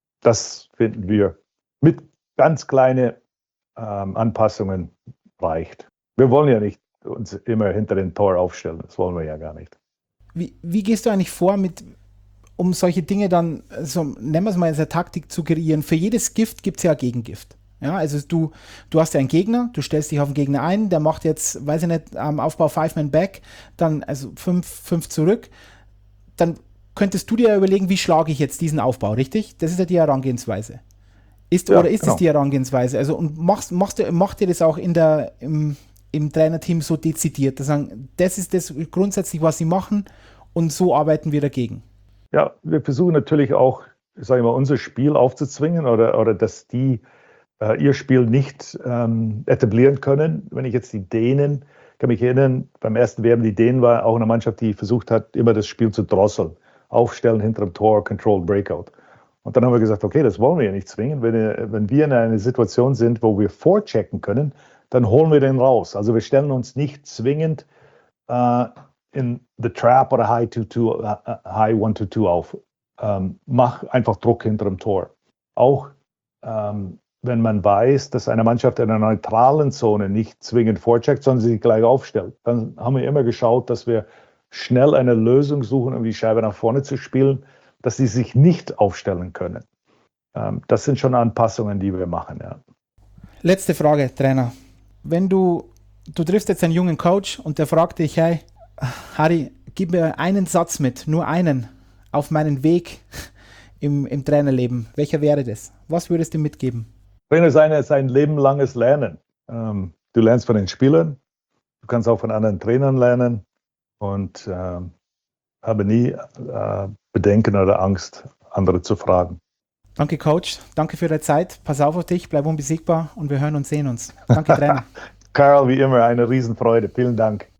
S2: Das finden wir mit ganz kleinen ähm, Anpassungen reicht. Wir wollen ja nicht uns immer hinter den Tor aufstellen, das wollen wir ja gar nicht.
S1: Wie, wie gehst du eigentlich vor, mit, um solche Dinge dann, so, nennen wir es mal als eine Taktik zu kreieren? Für jedes Gift gibt es ja Gegengift. Ja, also du, du hast ja einen Gegner, du stellst dich auf den Gegner ein, der macht jetzt, weiß ich nicht, am Aufbau Five-Man-Back, dann also fünf, fünf zurück, dann könntest du dir überlegen, wie schlage ich jetzt diesen Aufbau, richtig? Das ist ja die Herangehensweise. Ist, ja, oder ist es genau. die Herangehensweise? Also und machst, machst du, macht ihr das auch in der, im, im Trainerteam so dezidiert, dass sagen, das ist das grundsätzlich, was sie machen und so arbeiten wir dagegen?
S2: Ja, wir versuchen natürlich auch, sag ich mal, unser Spiel aufzuzwingen oder, oder dass die äh, ihr Spiel nicht ähm, etablieren können. Wenn ich jetzt die Dänen, kann mich erinnern, beim ersten W M, die Dänen war auch eine Mannschaft, die versucht hat, immer das Spiel zu drosseln. Aufstellen hinter dem Tor, Controlled Breakout. Und dann haben wir gesagt, okay, das wollen wir ja nicht zwingen. Wenn, wenn wir in einer Situation sind, wo wir vorchecken können, dann holen wir den raus. Also wir stellen uns nicht zwingend äh, in the trap oder high two two, uh, high one two two auf. Ähm, mach einfach Druck hinter dem Tor. Auch ähm, wenn man weiß, dass eine Mannschaft in einer neutralen Zone nicht zwingend vorcheckt, sondern sich gleich aufstellt, dann haben wir immer geschaut, dass wir schnell eine Lösung suchen, um die Scheibe nach vorne zu spielen, dass sie sich nicht aufstellen können. Ähm, das sind schon Anpassungen, die wir machen. Ja.
S1: Letzte Frage, Trainer. Wenn du, du triffst jetzt einen jungen Coach und der fragt dich, hey, Harry, gib mir einen Satz mit, nur einen, auf meinen Weg im, im Trainerleben. Welcher wäre das? Was würdest du mitgeben?
S2: Trainer sein ist ein lebenlanges Lernen. Ähm, du lernst von den Spielern, du kannst auch von anderen Trainern lernen und äh, habe nie äh, Bedenken oder Angst, andere zu fragen.
S1: Danke, Coach. Danke für deine Zeit. Pass auf auf dich, bleib unbesiegbar und wir hören und sehen uns. Danke, Trainer.
S2: Karl, wie immer, eine Riesenfreude. Vielen Dank.